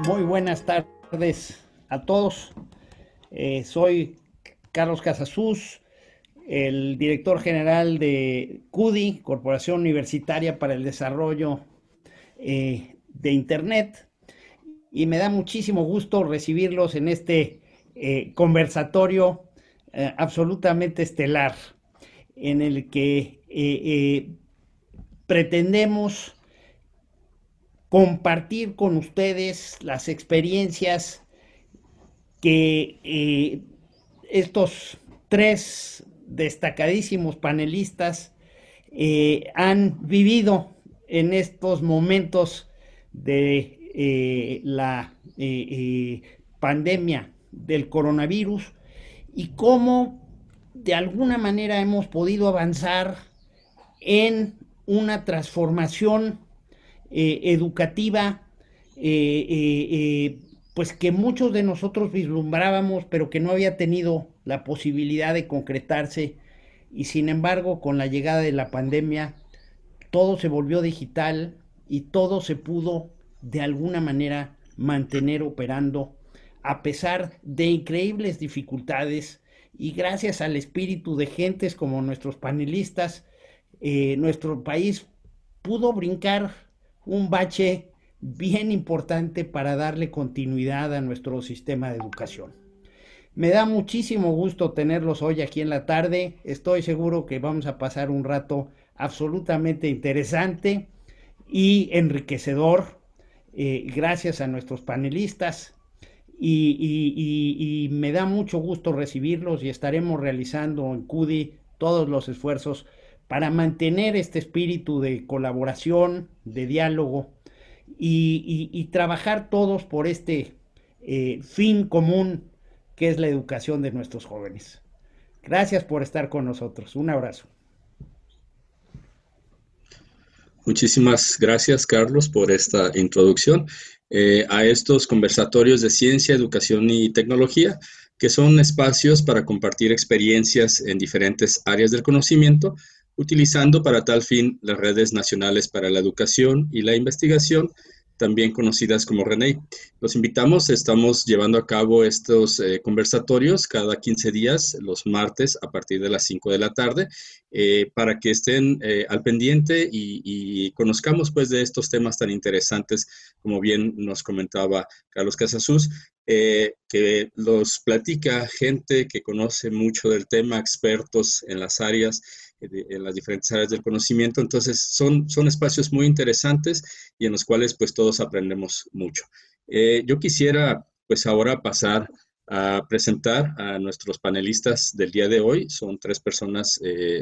Muy buenas tardes a todos. Soy Carlos Casasus, el director general de CUDI, Corporación Universitaria para el Desarrollo de Internet, y me da muchísimo gusto recibirlos en este conversatorio absolutamente estelar, en el que pretendemos compartir con ustedes las experiencias que estos tres destacadísimos panelistas han vivido en estos momentos de la pandemia del coronavirus y cómo de alguna manera hemos podido avanzar en una transformación educativa, pues que muchos de nosotros vislumbrábamos, pero que no había tenido la posibilidad de concretarse. Y sin embargo, con la llegada de la pandemia, todo se volvió digital y todo se pudo de alguna manera mantener operando a pesar de increíbles dificultades y gracias al espíritu de gentes como nuestros panelistas, nuestro país pudo brincar un bache bien importante para darle continuidad a nuestro sistema de educación. Me da muchísimo gusto tenerlos hoy aquí en la tarde. Estoy seguro que vamos a pasar un rato absolutamente interesante y enriquecedor, gracias a nuestros panelistas. Y me da mucho gusto recibirlos y estaremos realizando en CUDI todos los esfuerzos para mantener este espíritu de colaboración, de diálogo y trabajar todos por este fin común que es la educación de nuestros jóvenes. Gracias por estar con nosotros. Un abrazo. Muchísimas gracias, Carlos, por esta introducción a estos conversatorios de ciencia, educación y tecnología, que son espacios para compartir experiencias en diferentes áreas del conocimiento, utilizando para tal fin las redes nacionales para la educación y la investigación, también conocidas como RENEI. Los invitamos, estamos llevando a cabo estos conversatorios cada 15 días, los martes a partir de las 5 de la tarde, para que estén al pendiente y conozcamos pues de estos temas tan interesantes, como bien nos comentaba Carlos Casasus, que los platica gente que conoce mucho del tema, expertos en las áreas, en las diferentes áreas del conocimiento. Entonces son espacios muy interesantes y en los cuales pues todos aprendemos mucho. Yo quisiera pues ahora pasar a presentar a nuestros panelistas del día de hoy. Son tres personas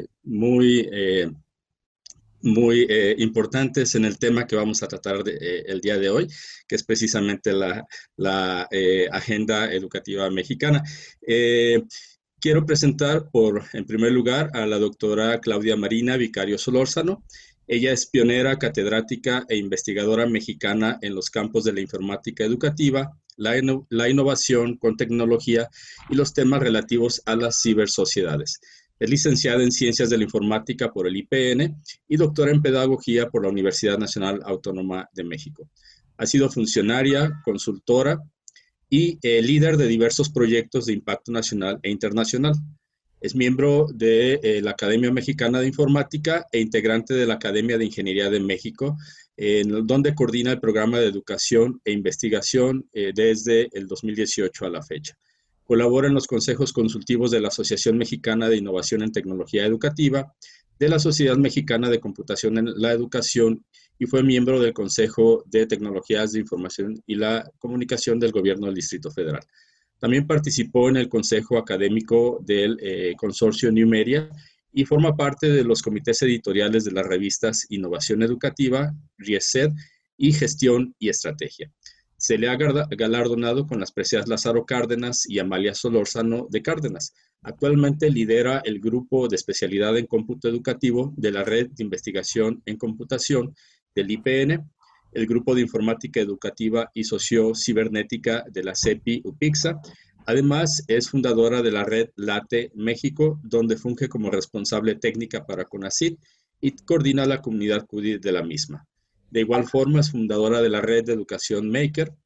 muy importantes en el tema que vamos a tratar el día de hoy, que es precisamente la agenda educativa mexicana. Quiero presentar en primer lugar a la doctora Claudia Marina Vicario Solórzano. Ella es pionera, catedrática e investigadora mexicana en los campos de la informática educativa, la innovación con tecnología y los temas relativos a las cibersociedades. Es licenciada en Ciencias de la Informática por el IPN y doctora en Pedagogía por la Universidad Nacional Autónoma de México. Ha sido funcionaria, consultora y líder de diversos proyectos de impacto nacional e internacional. Es miembro de la Academia Mexicana de Informática e integrante de la Academia de Ingeniería de México, donde coordina el programa de educación e investigación desde el 2018 a la fecha. Colabora en los consejos consultivos de la Asociación Mexicana de Innovación en Tecnología Educativa, de la Sociedad Mexicana de Computación en la Educación y fue miembro del Consejo de Tecnologías de Información y la Comunicación del Gobierno del Distrito Federal. También participó en el Consejo Académico del Consorcio New Media y forma parte de los comités editoriales de las revistas Innovación Educativa, RIESED y Gestión y Estrategia. Se le ha galardonado con las precias Lázaro Cárdenas y Amalia Solórzano de Cárdenas. Actualmente lidera el grupo de especialidad en cómputo educativo de la Red de Investigación en Computación del IPN, el grupo de informática educativa y sociocibernética de la CEPI UPIXA. Además, es fundadora de la red LATE México, donde funge como responsable técnica para CONACYT y coordina la comunidad CUDI de la misma. De igual forma, es fundadora de la red de educación Maker,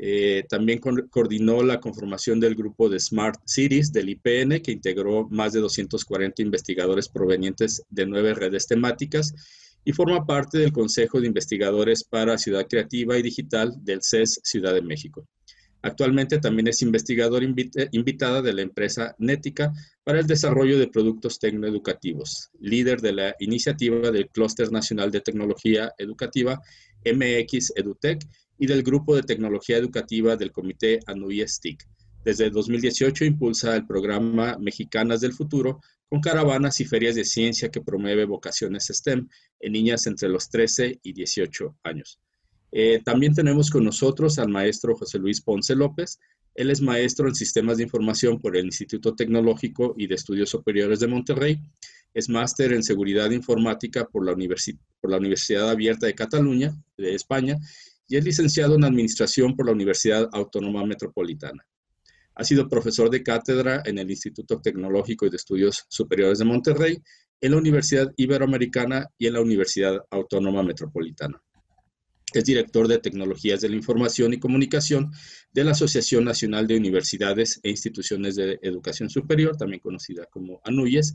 También coordinó la conformación del grupo de Smart Cities del IPN, que integró más de 240 investigadores provenientes de 9 redes temáticas y forma parte del Consejo de Investigadores para Ciudad Creativa y Digital del CES Ciudad de México. Actualmente también es investigadora invitada de la empresa Nética para el desarrollo de productos tecnoeducativos, líder de la iniciativa del Clúster Nacional de Tecnología Educativa MX EduTech y del Grupo de Tecnología Educativa del Comité ANUYES TIC. Desde 2018 impulsa el programa Mexicanas del Futuro con caravanas y ferias de ciencia que promueve vocaciones STEM en niñas entre los 13 y 18 años. También tenemos con nosotros al maestro José Luis Ponce López. Él es maestro en Sistemas de Información por el Instituto Tecnológico y de Estudios Superiores de Monterrey. Es máster en Seguridad Informática por la Universidad Abierta de Cataluña, de España, y es licenciado en Administración por la Universidad Autónoma Metropolitana. Ha sido profesor de cátedra en el Instituto Tecnológico y de Estudios Superiores de Monterrey, en la Universidad Iberoamericana y en la Universidad Autónoma Metropolitana. Es director de Tecnologías de la Información y Comunicación de la Asociación Nacional de Universidades e Instituciones de Educación Superior, también conocida como ANUYES.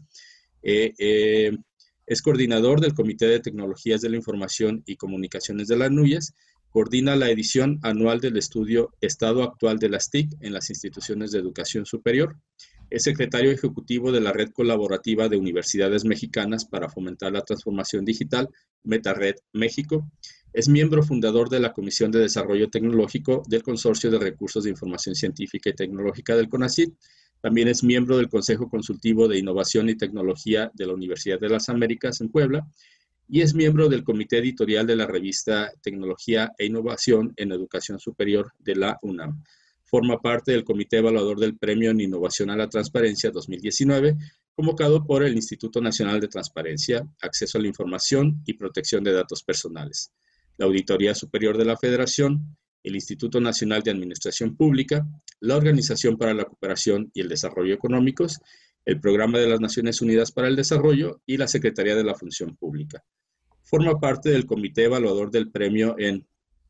Es coordinador del Comité de Tecnologías de la Información y Comunicaciones de la ANUYES. Coordina la edición anual del estudio Estado Actual de las TIC en las instituciones de educación superior. Es secretario ejecutivo de la Red Colaborativa de Universidades Mexicanas para fomentar la transformación digital, MetaRed México. Es miembro fundador de la Comisión de Desarrollo Tecnológico del Consorcio de Recursos de Información Científica y Tecnológica del CONACYT. También es miembro del Consejo Consultivo de Innovación y Tecnología de la Universidad de las Américas en Puebla y es miembro del comité editorial de la revista Tecnología e Innovación en Educación Superior de la UNAM. Forma parte del comité evaluador del Premio en Innovación a la Transparencia 2019, convocado por el Instituto Nacional de Transparencia, Acceso a la Información y Protección de Datos Personales, la Auditoría Superior de la Federación, el Instituto Nacional de Administración Pública, la Organización para la Cooperación y el Desarrollo Económicos, el Programa de las Naciones Unidas para el Desarrollo y la Secretaría de la Función Pública. Forma parte del comité evaluador del premio en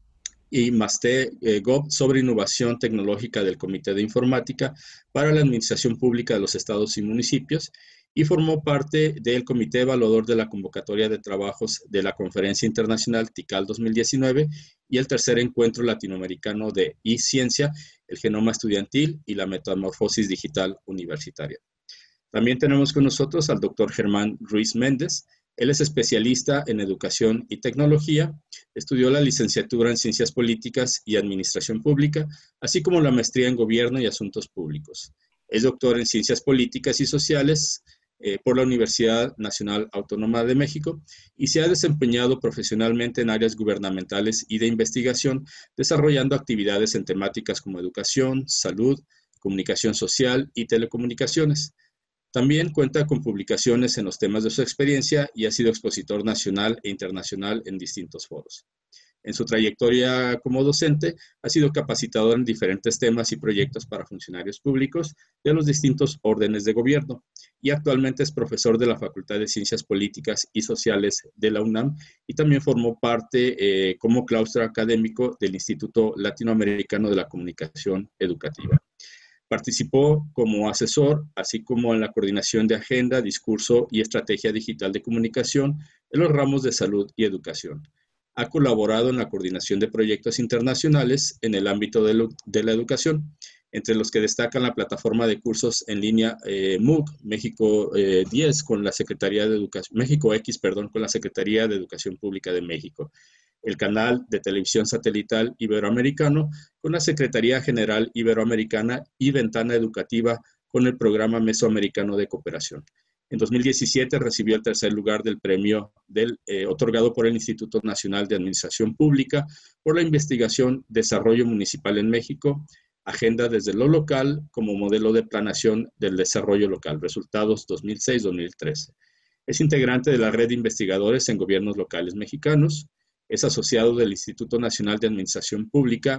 I+T sobre innovación tecnológica del Comité de Informática para la Administración Pública de los Estados y Municipios y formó parte del comité evaluador de la convocatoria de trabajos de la Conferencia Internacional TICAL 2019 y el tercer encuentro latinoamericano de e-ciencia, el genoma estudiantil y la metamorfosis digital universitaria. También tenemos con nosotros al doctor Germán Ruiz Méndez. Él es especialista en educación y tecnología, estudió la licenciatura en Ciencias Políticas y Administración Pública, así como la maestría en Gobierno y Asuntos Públicos. Es doctor en Ciencias Políticas y Sociales por la Universidad Nacional Autónoma de México y se ha desempeñado profesionalmente en áreas gubernamentales y de investigación, desarrollando actividades en temáticas como educación, salud, comunicación social y telecomunicaciones. También cuenta con publicaciones en los temas de su experiencia y ha sido expositor nacional e internacional en distintos foros. En su trayectoria como docente, ha sido capacitador en diferentes temas y proyectos para funcionarios públicos de los distintos órdenes de gobierno y actualmente es profesor de la Facultad de Ciencias Políticas y Sociales de la UNAM y también formó parte como claustro académico del Instituto Latinoamericano de la Comunicación Educativa. Participó como asesor, así como en la coordinación de agenda, discurso y estrategia digital de comunicación en los ramos de salud y educación. Ha colaborado en la coordinación de proyectos internacionales en el ámbito de la educación, entre los que destacan la plataforma de cursos en línea MOOC México 10 con la Secretaría de Educación, México X, perdón, con la Secretaría de Educación Pública de México, el canal de televisión satelital iberoamericano con la Secretaría General Iberoamericana y Ventana Educativa con el Programa Mesoamericano de Cooperación. En 2017 recibió el tercer lugar del premio otorgado por el Instituto Nacional de Administración Pública por la investigación Desarrollo Municipal en México, Agenda desde lo local como modelo de planeación del desarrollo local, resultados 2006-2013. Es integrante de la red de investigadores en gobiernos locales mexicanos, es asociado del Instituto Nacional de Administración Pública,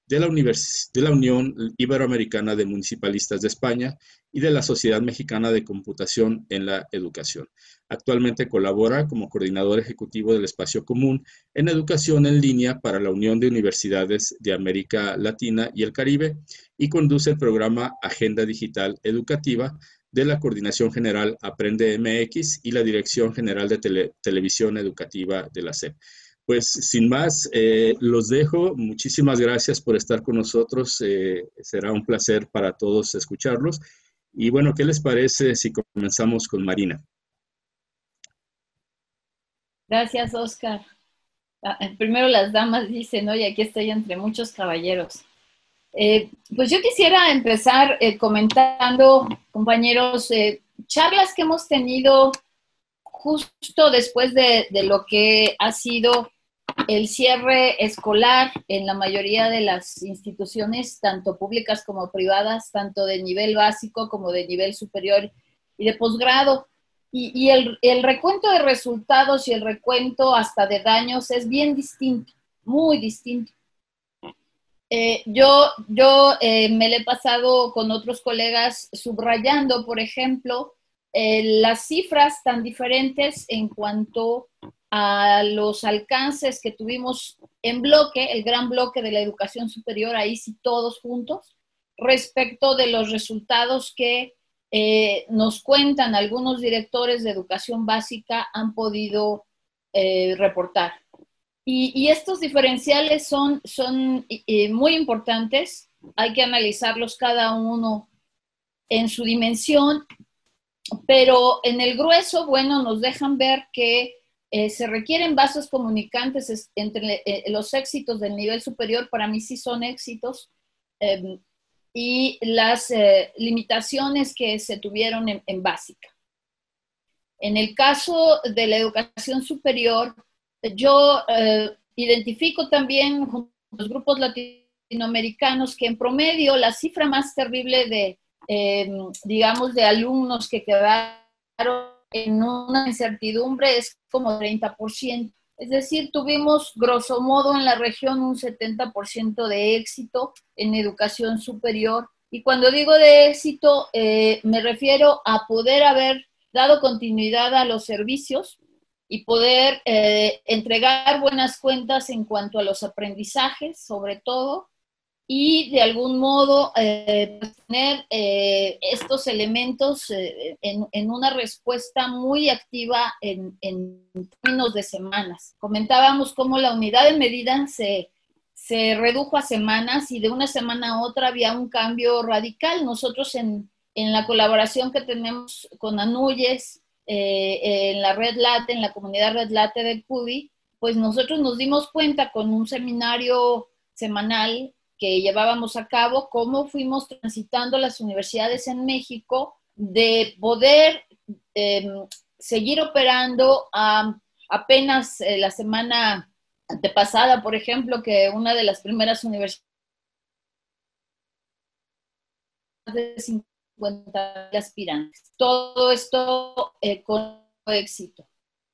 de la Unión Iberoamericana de Municipalistas de España y de la Sociedad Mexicana de Computación en la Educación. Actualmente colabora como coordinador ejecutivo del Espacio Común en Educación en Línea para la Unión de Universidades de América Latina y el Caribe y conduce el programa Agenda Digital Educativa de la Coordinación General Aprende MX y la Dirección General de Televisión Educativa de la SEP. Pues sin más, los dejo. Muchísimas gracias por estar con nosotros. Será un placer para todos escucharlos. Y bueno, ¿qué les parece si comenzamos con Marina? Gracias, Oscar. Primero las damas dicen, oye, aquí estoy entre muchos caballeros. Pues yo quisiera empezar comentando, compañeros, charlas que hemos tenido justo después de lo que ha sido el cierre escolar en la mayoría de las instituciones, tanto públicas como privadas, tanto de nivel básico como de nivel superior y de posgrado. Y el recuento de resultados y el recuento hasta de daños es bien distinto, muy distinto. Yo me le he pasado con otros colegas subrayando, por ejemplo, las cifras tan diferentes en cuanto a los alcances que tuvimos en bloque, el gran bloque de la educación superior, ahí sí todos juntos, respecto de los resultados que nos cuentan algunos directores de educación básica han podido reportar. Y estos diferenciales son muy importantes, hay que analizarlos cada uno en su dimensión, pero en el grueso, bueno, nos dejan ver que se requieren vasos comunicantes entre los éxitos del nivel superior, para mí sí son éxitos, y las limitaciones que se tuvieron en básica. En el caso de la educación superior, yo identifico también con los grupos latinoamericanos que en promedio la cifra más terrible de, digamos, de alumnos que quedaron en una incertidumbre es como 30%. Es decir, tuvimos grosso modo en la región un 70% de éxito en educación superior. Y cuando digo de éxito, me refiero a poder haber dado continuidad a los servicios y poder entregar buenas cuentas en cuanto a los aprendizajes, sobre todo, y de algún modo tener estos elementos en una respuesta muy activa en términos de semanas. Comentábamos cómo la unidad de medida se redujo a semanas y de una semana a otra había un cambio radical. Nosotros en la colaboración que tenemos con ANUYES, en la Red Late, en la comunidad Red Late de CUDI, pues nosotros nos dimos cuenta con un seminario semanal que llevábamos a cabo, cómo fuimos transitando las universidades en México de poder seguir operando apenas la semana antepasada, por ejemplo, que una de las primeras universidades de 50 aspirantes. Todo esto con éxito.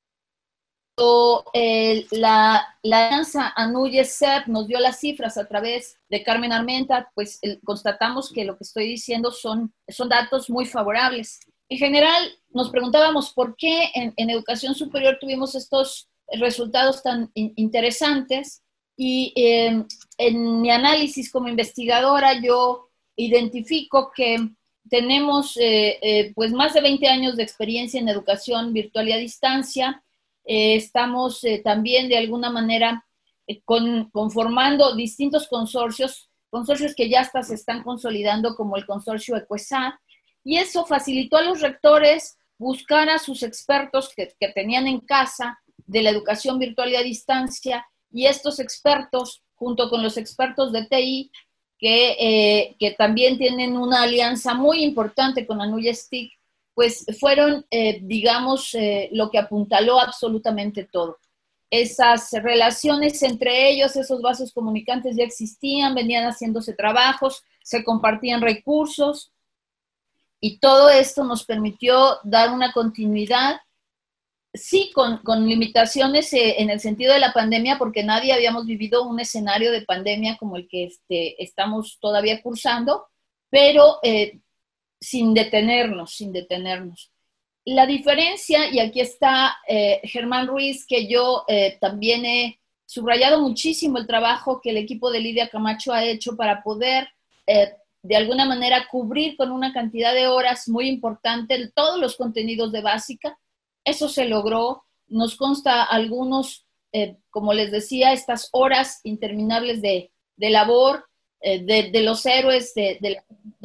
La alianza ANUYES-CEP nos dio las cifras a través de Carmen Armenta, pues constatamos que lo que estoy diciendo son datos muy favorables. En general, nos preguntábamos por qué en educación superior tuvimos estos resultados tan interesantes y en mi análisis como investigadora yo identifico que tenemos pues más de 20 años de experiencia en educación virtual y a distancia. Estamos también de alguna manera conformando distintos consorcios que ya hasta se están consolidando como el consorcio ECUESAD, y eso facilitó a los rectores buscar a sus expertos que tenían en casa de la educación virtual y a distancia, y estos expertos, junto con los expertos de TI, que también tienen una alianza muy importante con ANUYES TIC, pues fueron, digamos, lo que apuntaló absolutamente todo. Esas relaciones entre ellos, esos vasos comunicantes ya existían, venían haciéndose trabajos, se compartían recursos, y todo esto nos permitió dar una continuidad Sí, con limitaciones en el sentido de la pandemia, porque nadie habíamos vivido un escenario de pandemia como el que estamos todavía cursando, pero sin detenernos, sin detenernos. La diferencia, y aquí está Germán Ruiz, que yo también he subrayado muchísimo el trabajo que el equipo de Lidia Camacho ha hecho para poder de alguna manera cubrir con una cantidad de horas muy importante todos los contenidos de básica. Eso se logró. Nos consta algunos, como les decía, estas horas interminables de labor, de los héroes de la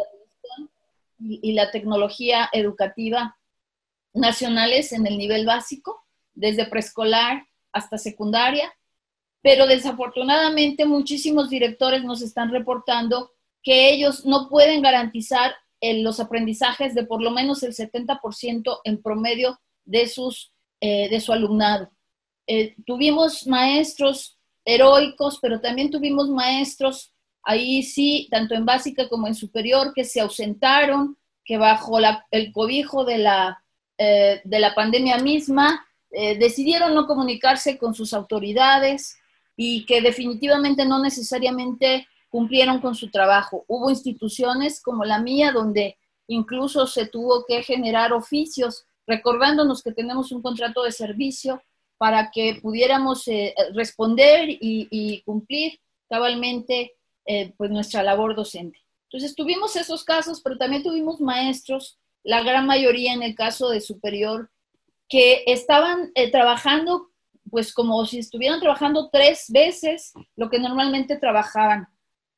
y la tecnología educativa nacionales en el nivel básico, desde preescolar hasta secundaria, pero desafortunadamente muchísimos directores nos están reportando que ellos no pueden garantizar los aprendizajes de por lo menos el 70% en promedio de su alumnado. Tuvimos maestros heroicos, pero también tuvimos maestros, ahí sí, tanto en básica como en superior, que se ausentaron, que bajo el cobijo de la pandemia misma, decidieron no comunicarse con sus autoridades y que definitivamente no necesariamente cumplieron con su trabajo. Hubo instituciones como la mía donde incluso se tuvo que generar oficios recordándonos que tenemos un contrato de servicio para que pudiéramos responder y cumplir cabalmente pues nuestra labor docente. Entonces tuvimos esos casos, pero también tuvimos maestros, la gran mayoría en el caso de superior, que estaban trabajando pues como si estuvieran trabajando 3 veces lo que normalmente trabajaban.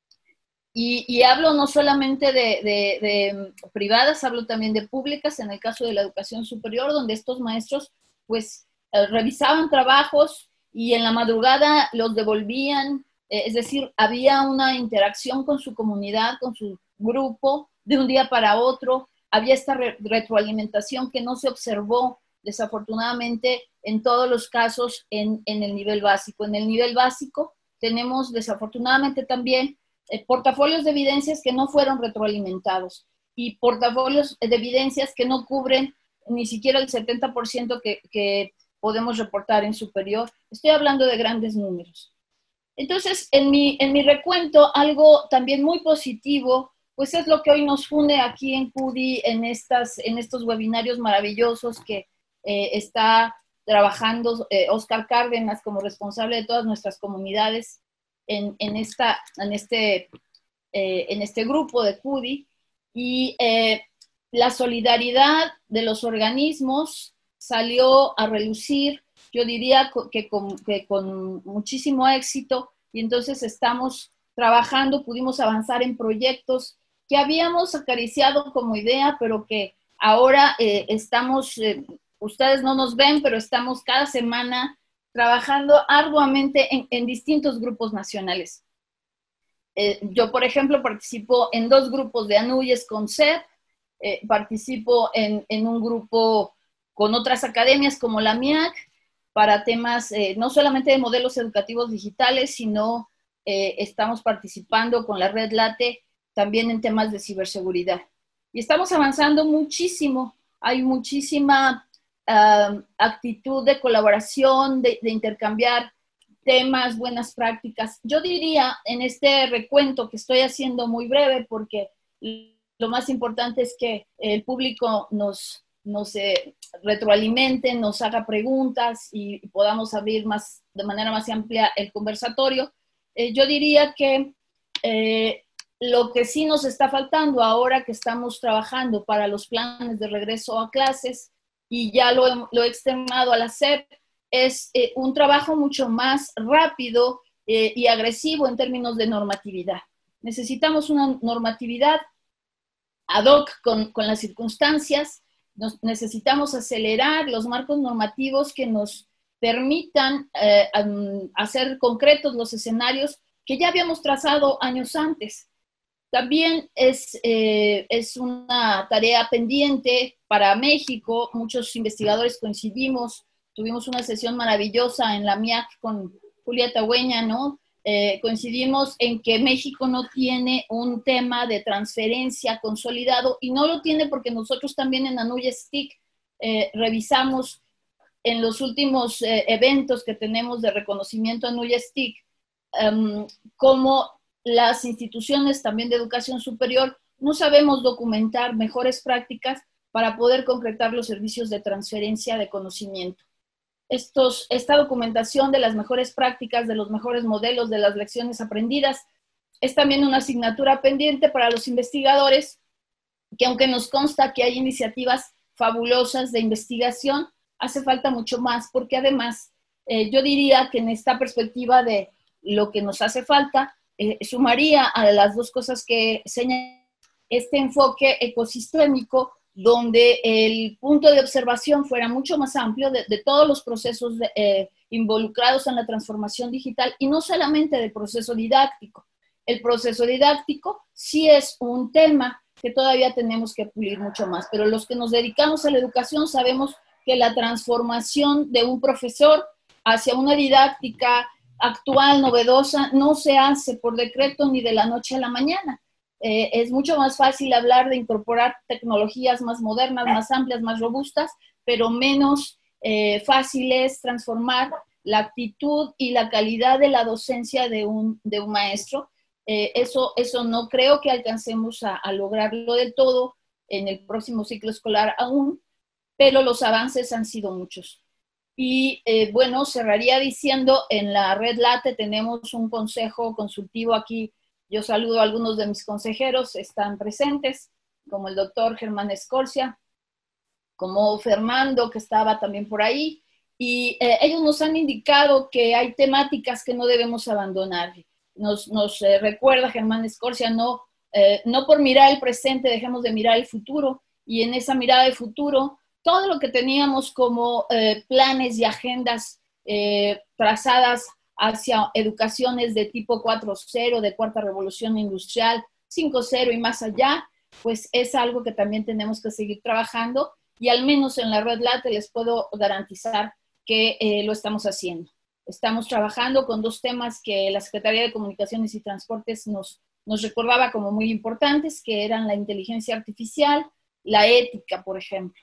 Y hablo no solamente de privadas, hablo también de públicas, en el caso de la educación superior, donde estos maestros pues revisaban trabajos y en la madrugada los devolvían, es decir, había una interacción con su comunidad, con su grupo, de un día para otro, había esta retroalimentación que no se observó desafortunadamente en todos los casos en el nivel básico. En el nivel básico tenemos desafortunadamente también portafolios de evidencias que no fueron retroalimentados y portafolios de evidencias que no cubren ni siquiera el 70% que podemos reportar en superior. Estoy hablando de grandes números. Entonces, en mi recuento, algo también muy positivo, pues es lo que hoy nos funde aquí en CUDI en estos webinarios maravillosos que está trabajando Oscar Cárdenas como responsable de todas nuestras comunidades en este grupo de CUDI, y la solidaridad de los organismos salió a relucir, yo diría que con muchísimo éxito, y entonces estamos trabajando, pudimos avanzar en proyectos que habíamos acariciado como idea, pero que ahora estamos, ustedes no nos ven, pero estamos cada semana trabajando arduamente en distintos grupos nacionales. Yo, por ejemplo, participo en 2 grupos de ANUYES con CEP, participo en un grupo con otras academias como la MIAC, para temas no solamente de modelos educativos digitales, sino estamos participando con la Red Late también en temas de ciberseguridad. Y estamos avanzando muchísimo, hay muchísima actitud de colaboración, de intercambiar temas, buenas prácticas. Yo diría en este recuento que estoy haciendo muy breve, porque lo más importante es que el público nos retroalimente, nos haga preguntas y podamos abrir de manera más amplia el conversatorio. Yo diría que lo que sí nos está faltando ahora que estamos trabajando para los planes de regreso a clases, y ya lo he externado a la SEP, es un trabajo mucho más rápido y agresivo en términos de normatividad. Necesitamos una normatividad ad hoc con las circunstancias, necesitamos acelerar los marcos normativos que nos permitan hacer concretos los escenarios que ya habíamos trazado años antes. También es una tarea pendiente para México. Muchos investigadores coincidimos, tuvimos una sesión maravillosa en la MIAC con Julia Tagüeña, ¿no? Coincidimos en que México no tiene un tema de transferencia consolidado, y no lo tiene porque nosotros también en ANUYES TIC revisamos en los últimos eventos que tenemos de reconocimiento a NUYES TIC, cómo las instituciones también de educación superior no sabemos documentar mejores prácticas para poder concretar los servicios de transferencia de conocimiento. Esta documentación de las mejores prácticas, de los mejores modelos, de las lecciones aprendidas, es también una asignatura pendiente para los investigadores, que aunque nos consta que hay iniciativas fabulosas de investigación, hace falta mucho más, porque además yo diría que en esta perspectiva de lo que nos hace falta, sumaría a las dos cosas que señalan este enfoque ecosistémico, donde el punto de observación fuera mucho más amplio de todos los procesos involucrados en la transformación digital y no solamente del proceso didáctico. El proceso didáctico sí es un tema que todavía tenemos que pulir mucho más, pero los que nos dedicamos a la educación sabemos que la transformación de un profesor hacia una didáctica actual, novedosa, no se hace por decreto ni de la noche a la mañana. Es mucho más fácil hablar de incorporar tecnologías más modernas, más amplias, más robustas, pero menos fácil es transformar la actitud y la calidad de la docencia de un maestro. Eso no creo que alcancemos a lograrlo del todo en el próximo ciclo escolar aún, pero los avances han sido muchos. Y bueno, cerraría diciendo, en la Red Late tenemos un consejo consultivo aquí. Yo saludo a algunos de mis consejeros, están presentes, como el doctor Germán Escorcia, como Fernando, que estaba también por ahí, y ellos nos han indicado que hay temáticas que no debemos abandonar. Nos recuerda Germán Escorcia, no por mirar el presente dejemos de mirar el futuro, y en esa mirada de futuro, todo lo que teníamos como planes y agendas trazadas hacia educaciones de tipo 4.0, de cuarta revolución industrial, 5.0 y más allá, pues es algo que también tenemos que seguir trabajando, y al menos en la Red Late les puedo garantizar que lo estamos haciendo. Estamos trabajando con dos temas que la Secretaría de Comunicaciones y Transportes nos recordaba como muy importantes, que eran la inteligencia artificial, la ética, por ejemplo.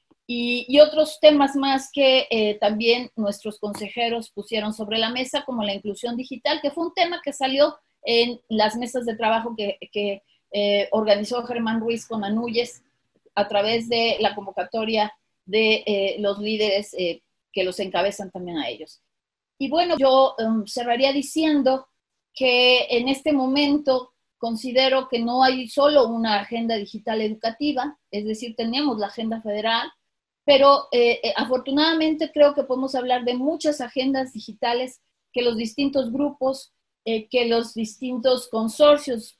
Y otros temas más que también nuestros consejeros pusieron sobre la mesa, como la inclusión digital, que fue un tema que salió en las mesas de trabajo que organizó Germán Ruiz con ANUYES a través de la convocatoria de los líderes que los encabezan también a ellos. Y bueno, yo cerraría diciendo que en este momento considero que no hay solo una agenda digital educativa, es decir, tenemos la agenda federal, pero afortunadamente creo que podemos hablar de muchas agendas digitales que los distintos grupos, que los distintos consorcios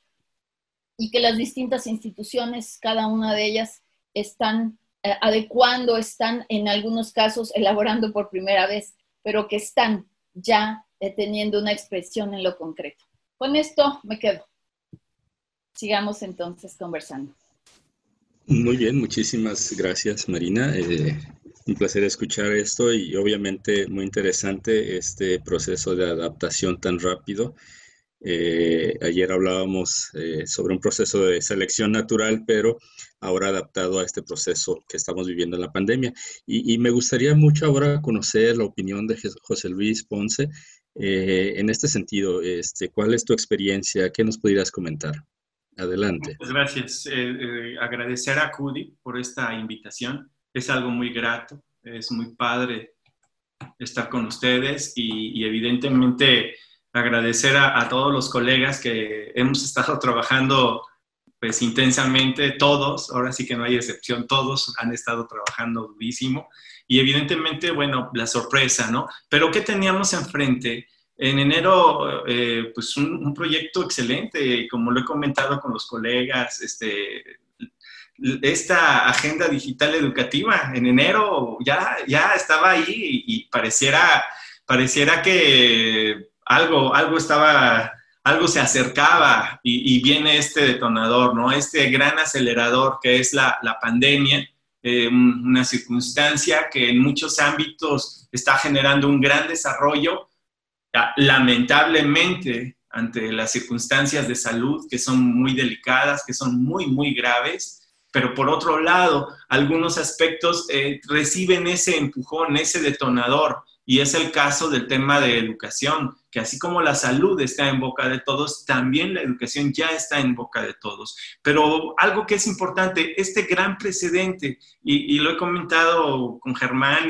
y que las distintas instituciones, cada una de ellas, están adecuando, están en algunos casos elaborando por primera vez, pero que están ya teniendo una expresión en lo concreto. Con esto me quedo. Sigamos entonces conversando. Muy bien, muchísimas gracias, Marina. Un placer escuchar esto y obviamente muy interesante este proceso de adaptación tan rápido. Ayer hablábamos sobre un proceso de selección natural, pero ahora adaptado a este proceso que estamos viviendo en la pandemia. Y me gustaría mucho ahora conocer la opinión de José Luis Ponce en este sentido. ¿Cuál es tu experiencia? ¿Qué nos pudieras comentar? Adelante. Muchas gracias. Agradecer a CUDI por esta invitación. Es algo muy grato, es muy padre estar con ustedes y evidentemente agradecer a todos los colegas que hemos estado trabajando pues intensamente, todos, ahora sí que no hay excepción, todos han estado trabajando durísimo y evidentemente, bueno, la sorpresa, ¿no? Pero ¿qué teníamos enfrente? En enero, pues un proyecto excelente, como lo he comentado con los colegas, esta agenda digital educativa, en enero ya estaba ahí y pareciera que algo se acercaba y viene este detonador, ¿no? Este gran acelerador que es la pandemia, una circunstancia que en muchos ámbitos está generando un gran desarrollo. Lamentablemente, ante las circunstancias de salud que son muy delicadas, que son muy, muy graves, pero por otro lado, algunos aspectos reciben ese empujón, ese detonador, y es el caso del tema de educación, que así como la salud está en boca de todos, también la educación ya está en boca de todos. Pero algo que es importante, este gran precedente, y lo he comentado con Germán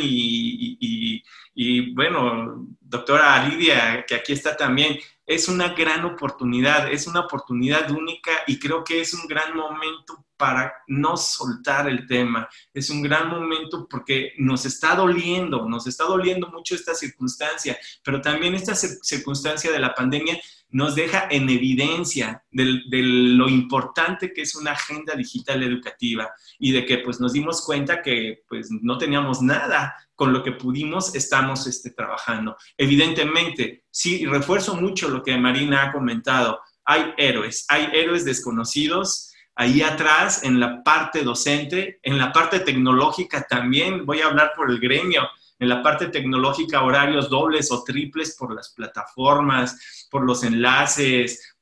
y bueno, doctora Lidia, que aquí está también, es una gran oportunidad, es una oportunidad única y creo que es un gran momento para no soltar el tema. Es un gran momento porque nos está doliendo mucho esta circunstancia, pero también esta circunstancia de la pandemia nos deja en evidencia de lo importante que es una agenda digital educativa y de que pues nos dimos cuenta que pues no teníamos nada, con lo que pudimos estamos trabajando. Evidentemente, sí, refuerzo mucho lo que Marina ha comentado, hay héroes desconocidos ahí atrás en la parte docente, en la parte tecnológica también, voy a hablar por el gremio, en la parte tecnológica horarios dobles o triples por las plataformas, por los enlaces,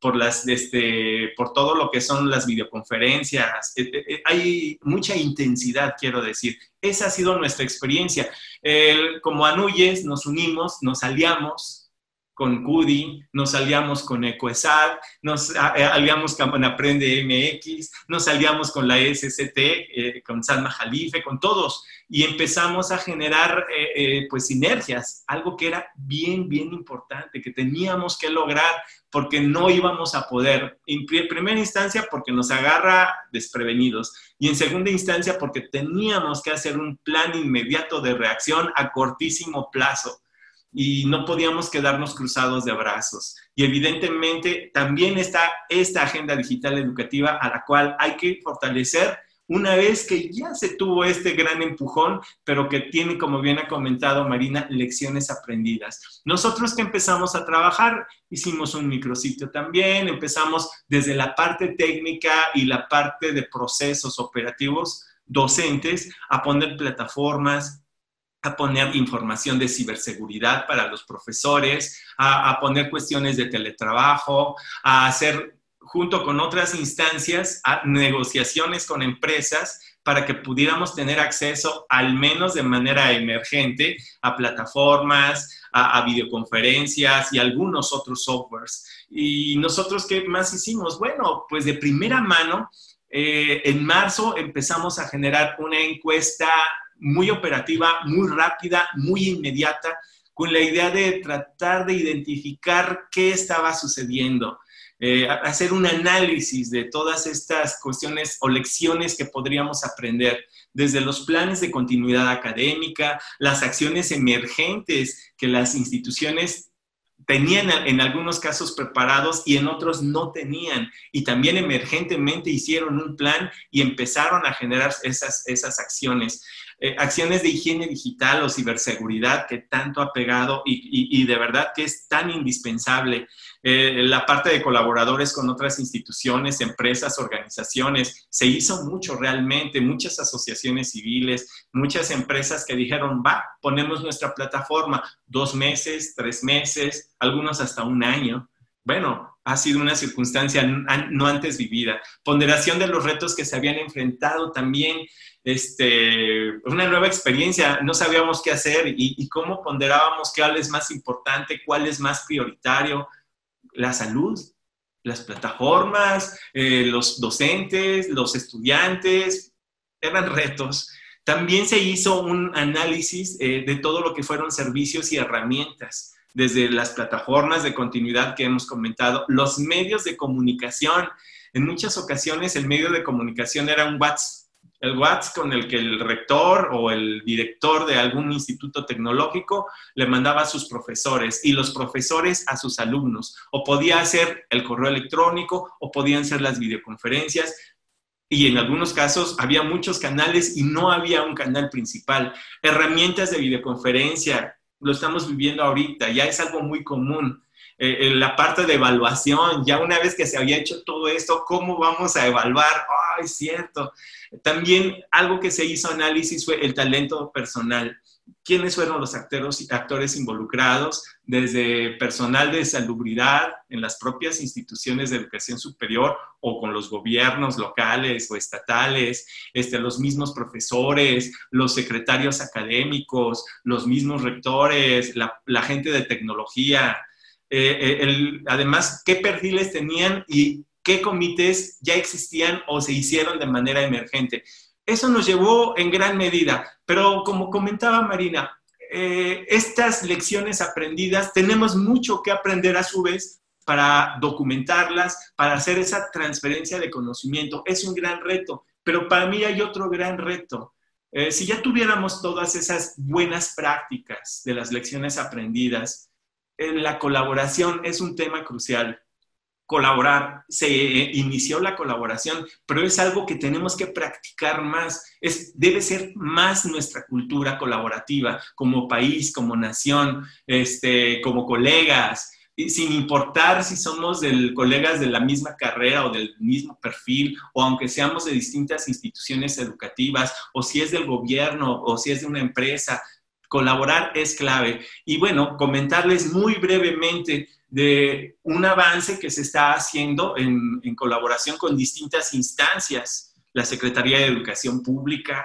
por todo lo que son las videoconferencias. Hay mucha intensidad, quiero decir. Esa ha sido nuestra experiencia. Como ANUYES nos unimos, nos aliamos con CUDI, nos aliamos con ECOESAT, nos aliamos con Aprende MX, nos aliamos con la SCT, con Salma Jalife, con todos, y empezamos a generar pues sinergias, algo que era bien importante, que teníamos que lograr porque no íbamos a poder, en primera instancia porque nos agarra desprevenidos, y en segunda instancia porque teníamos que hacer un plan inmediato de reacción a cortísimo plazo. Y no podíamos quedarnos cruzados de brazos. Y evidentemente también está esta agenda digital educativa a la cual hay que fortalecer una vez que ya se tuvo este gran empujón, pero que tiene, como bien ha comentado Marina, lecciones aprendidas. Nosotros que empezamos a trabajar, hicimos un micrositio también, empezamos desde la parte técnica y la parte de procesos operativos docentes a poner plataformas, a poner información de ciberseguridad para los profesores, a poner cuestiones de teletrabajo, a hacer, junto con otras instancias, a negociaciones con empresas para que pudiéramos tener acceso, al menos de manera emergente, a plataformas, a videoconferencias y algunos otros softwares. ¿Y nosotros qué más hicimos? Bueno, pues de primera mano, en marzo empezamos a generar una encuesta muy operativa, muy rápida, muy inmediata, con la idea de tratar de identificar qué estaba sucediendo, hacer un análisis de todas estas cuestiones o lecciones que podríamos aprender, desde los planes de continuidad académica, las acciones emergentes que las instituciones tenían en algunos casos preparados y en otros no tenían, y también emergentemente hicieron un plan y empezaron a generar esas acciones. Acciones de higiene digital o ciberseguridad que tanto ha pegado y de verdad que es tan indispensable. La parte de colaboradores con otras instituciones, empresas, organizaciones, se hizo mucho realmente, muchas asociaciones civiles, muchas empresas que dijeron, ponemos nuestra plataforma 2 meses, 3 meses, algunos hasta 1 año. Bueno, ha sido una circunstancia no antes vivida. Ponderación de los retos que se habían enfrentado también, una nueva experiencia, no sabíamos qué hacer y cómo ponderábamos cuál es más importante, cuál es más prioritario, la salud, las plataformas, los docentes, los estudiantes, eran retos. También se hizo un análisis de todo lo que fueron servicios y herramientas, desde las plataformas de continuidad que hemos comentado, los medios de comunicación. En muchas ocasiones el medio de comunicación era un WhatsApp, el WhatsApp con el que el rector o el director de algún instituto tecnológico le mandaba a sus profesores y los profesores a sus alumnos, o podía ser el correo electrónico o podían ser las videoconferencias, y en algunos casos había muchos canales y no había un canal principal. Herramientas de videoconferencia, lo estamos viviendo ahorita, ya es algo muy común. La parte de evaluación, ya una vez que se había hecho todo esto, ¿cómo vamos a evaluar? Es cierto. También algo que se hizo análisis fue el talento personal. quiénes fueron los actores involucrados, desde personal de salubridad en las propias instituciones de educación superior o con los gobiernos locales o estatales, los mismos profesores, los secretarios académicos, los mismos rectores, la gente de tecnología. Además, qué perfiles tenían y qué comités ya existían o se hicieron de manera emergente. Eso nos llevó en gran medida, pero como comentaba Marina, estas lecciones aprendidas tenemos mucho que aprender a su vez para documentarlas, para hacer esa transferencia de conocimiento. Es un gran reto, pero para mí hay otro gran reto. Si ya tuviéramos todas esas buenas prácticas de las lecciones aprendidas, la colaboración es un tema crucial. Colaborar, se inició la colaboración, pero es algo que tenemos que practicar más, debe ser más nuestra cultura colaborativa como país, como nación, como colegas, sin importar si somos colegas de la misma carrera o del mismo perfil, o aunque seamos de distintas instituciones educativas, o si es del gobierno, o si es de una empresa. Colaborar es clave. Y bueno, comentarles muy brevemente de un avance que se está haciendo en colaboración con distintas instancias. La Secretaría de Educación Pública,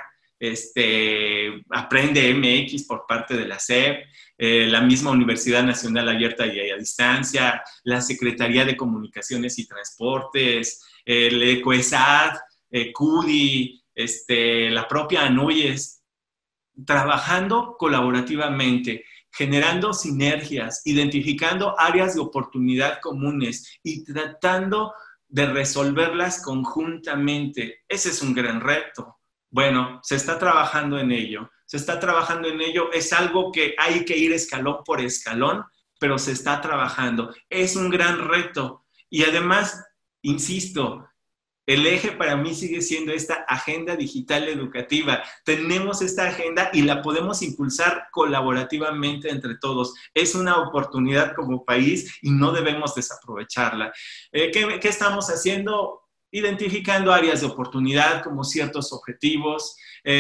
Aprende MX por parte de la SEP, la misma Universidad Nacional Abierta y a Distancia, la Secretaría de Comunicaciones y Transportes, el ECOESAD, CUDI, la propia ANUYES, trabajando colaborativamente, generando sinergias, identificando áreas de oportunidad comunes y tratando de resolverlas conjuntamente. Ese es un gran reto. Bueno, se está trabajando en ello. Es algo que hay que ir escalón por escalón, pero se está trabajando. Es un gran reto. Y además, insisto, el eje para mí sigue siendo esta agenda digital educativa. Tenemos esta agenda y la podemos impulsar colaborativamente entre todos. Es una oportunidad como país y no debemos desaprovecharla. ¿Qué estamos haciendo? Identificando áreas de oportunidad como ciertos objetivos,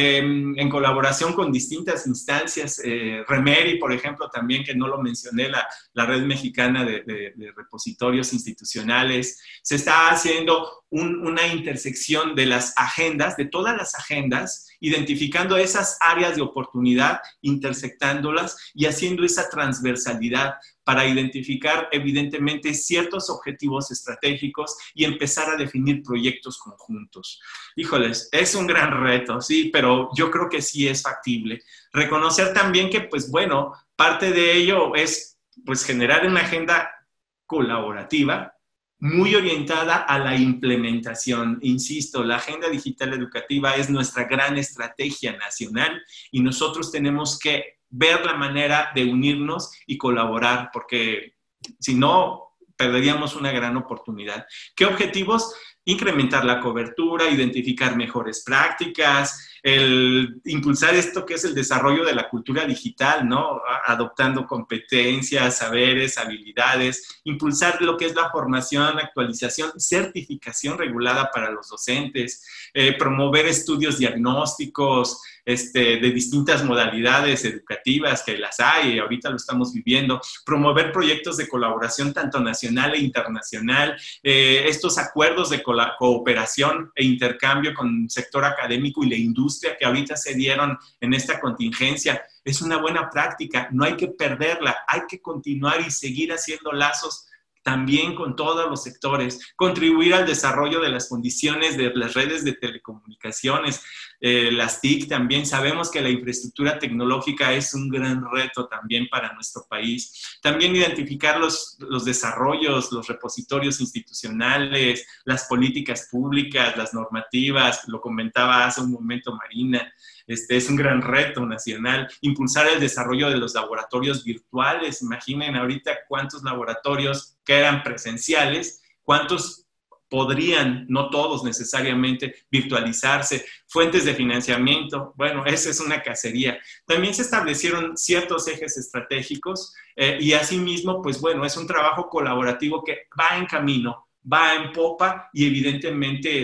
en colaboración con distintas instancias. Remeri, por ejemplo, también, que no lo mencioné, la Red Mexicana de Repositorios Institucionales. Se está haciendo una intersección de las agendas, de todas las agendas, identificando esas áreas de oportunidad, intersectándolas y haciendo esa transversalidad para identificar evidentemente ciertos objetivos estratégicos y empezar a definir proyectos conjuntos. Híjoles, es un gran reto, sí, pero yo creo que sí es factible. Reconocer también que, pues bueno, parte de ello es pues generar una agenda colaborativa muy orientada a la implementación. Insisto, la agenda digital educativa es nuestra gran estrategia nacional y nosotros tenemos que ver la manera de unirnos y colaborar, porque si no, perderíamos una gran oportunidad. ¿Qué objetivos? Incrementar la cobertura, identificar mejores prácticas, impulsar esto que es el desarrollo de la cultura digital, ¿no? Adoptando competencias, saberes, habilidades, impulsar lo que es la formación, actualización, certificación regulada para los docentes, promover estudios diagnósticos, de distintas modalidades educativas, que las hay, ahorita lo estamos viviendo, promover proyectos de colaboración tanto nacional e internacional, estos acuerdos de cooperación e intercambio con el sector académico y la industria que ahorita se dieron en esta contingencia. Es una buena práctica, no hay que perderla, hay que continuar y seguir haciendo lazos también con todos los sectores, contribuir al desarrollo de las condiciones de las redes de telecomunicaciones, las TIC también. Sabemos que la infraestructura tecnológica es un gran reto también para nuestro país. También identificar los desarrollos, los repositorios institucionales, las políticas públicas, las normativas, lo comentaba hace un momento Marina. Es un gran reto nacional. Impulsar el desarrollo de los laboratorios virtuales. Imaginen ahorita cuántos laboratorios que eran presenciales, cuántos podrían, no todos necesariamente, virtualizarse. Fuentes de financiamiento, bueno, esa es una cacería. También se establecieron ciertos ejes estratégicos y asimismo, pues bueno, es un trabajo colaborativo que va en camino, va en popa y evidentemente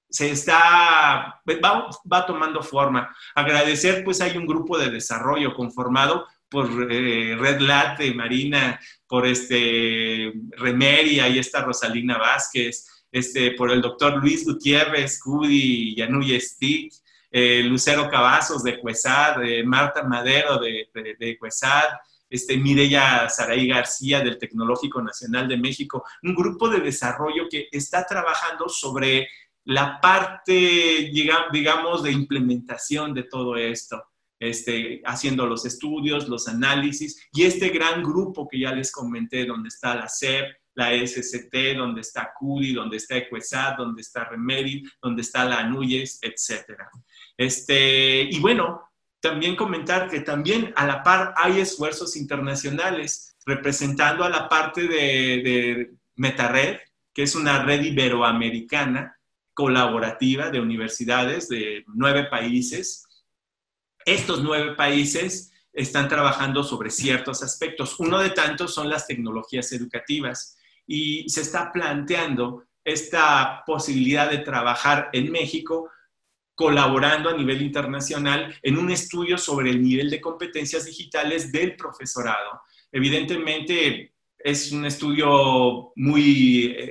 va tomando forma. Agradecer, pues hay un grupo de desarrollo conformado por Red Latte, Marina, por Remeri, ahí está Rosalina Vázquez, por el doctor Luis Gutiérrez, Cudi, Yanuye Stick, Lucero Cavazos de Cuesad, Marta Madero de Cuesad, Mireya Saraí García del Tecnológico Nacional de México, un grupo de desarrollo que está trabajando sobre la parte, digamos, de implementación de todo esto, haciendo los estudios, los análisis, y este gran grupo que ya les comenté, donde está la SEP, la SST, donde está CUDI, donde está ECUESAT, donde está Remedi, donde está la ANUYES, etc. Y bueno, también comentar que también a la par hay esfuerzos internacionales representando a la parte de MetaRed, que es una red iberoamericana colaborativa de universidades de 9 países. Estos 9 países están trabajando sobre ciertos aspectos. Uno de tantos son las tecnologías educativas y se está planteando esta posibilidad de trabajar en México colaborando a nivel internacional en un estudio sobre el nivel de competencias digitales del profesorado. Evidentemente, es un estudio muy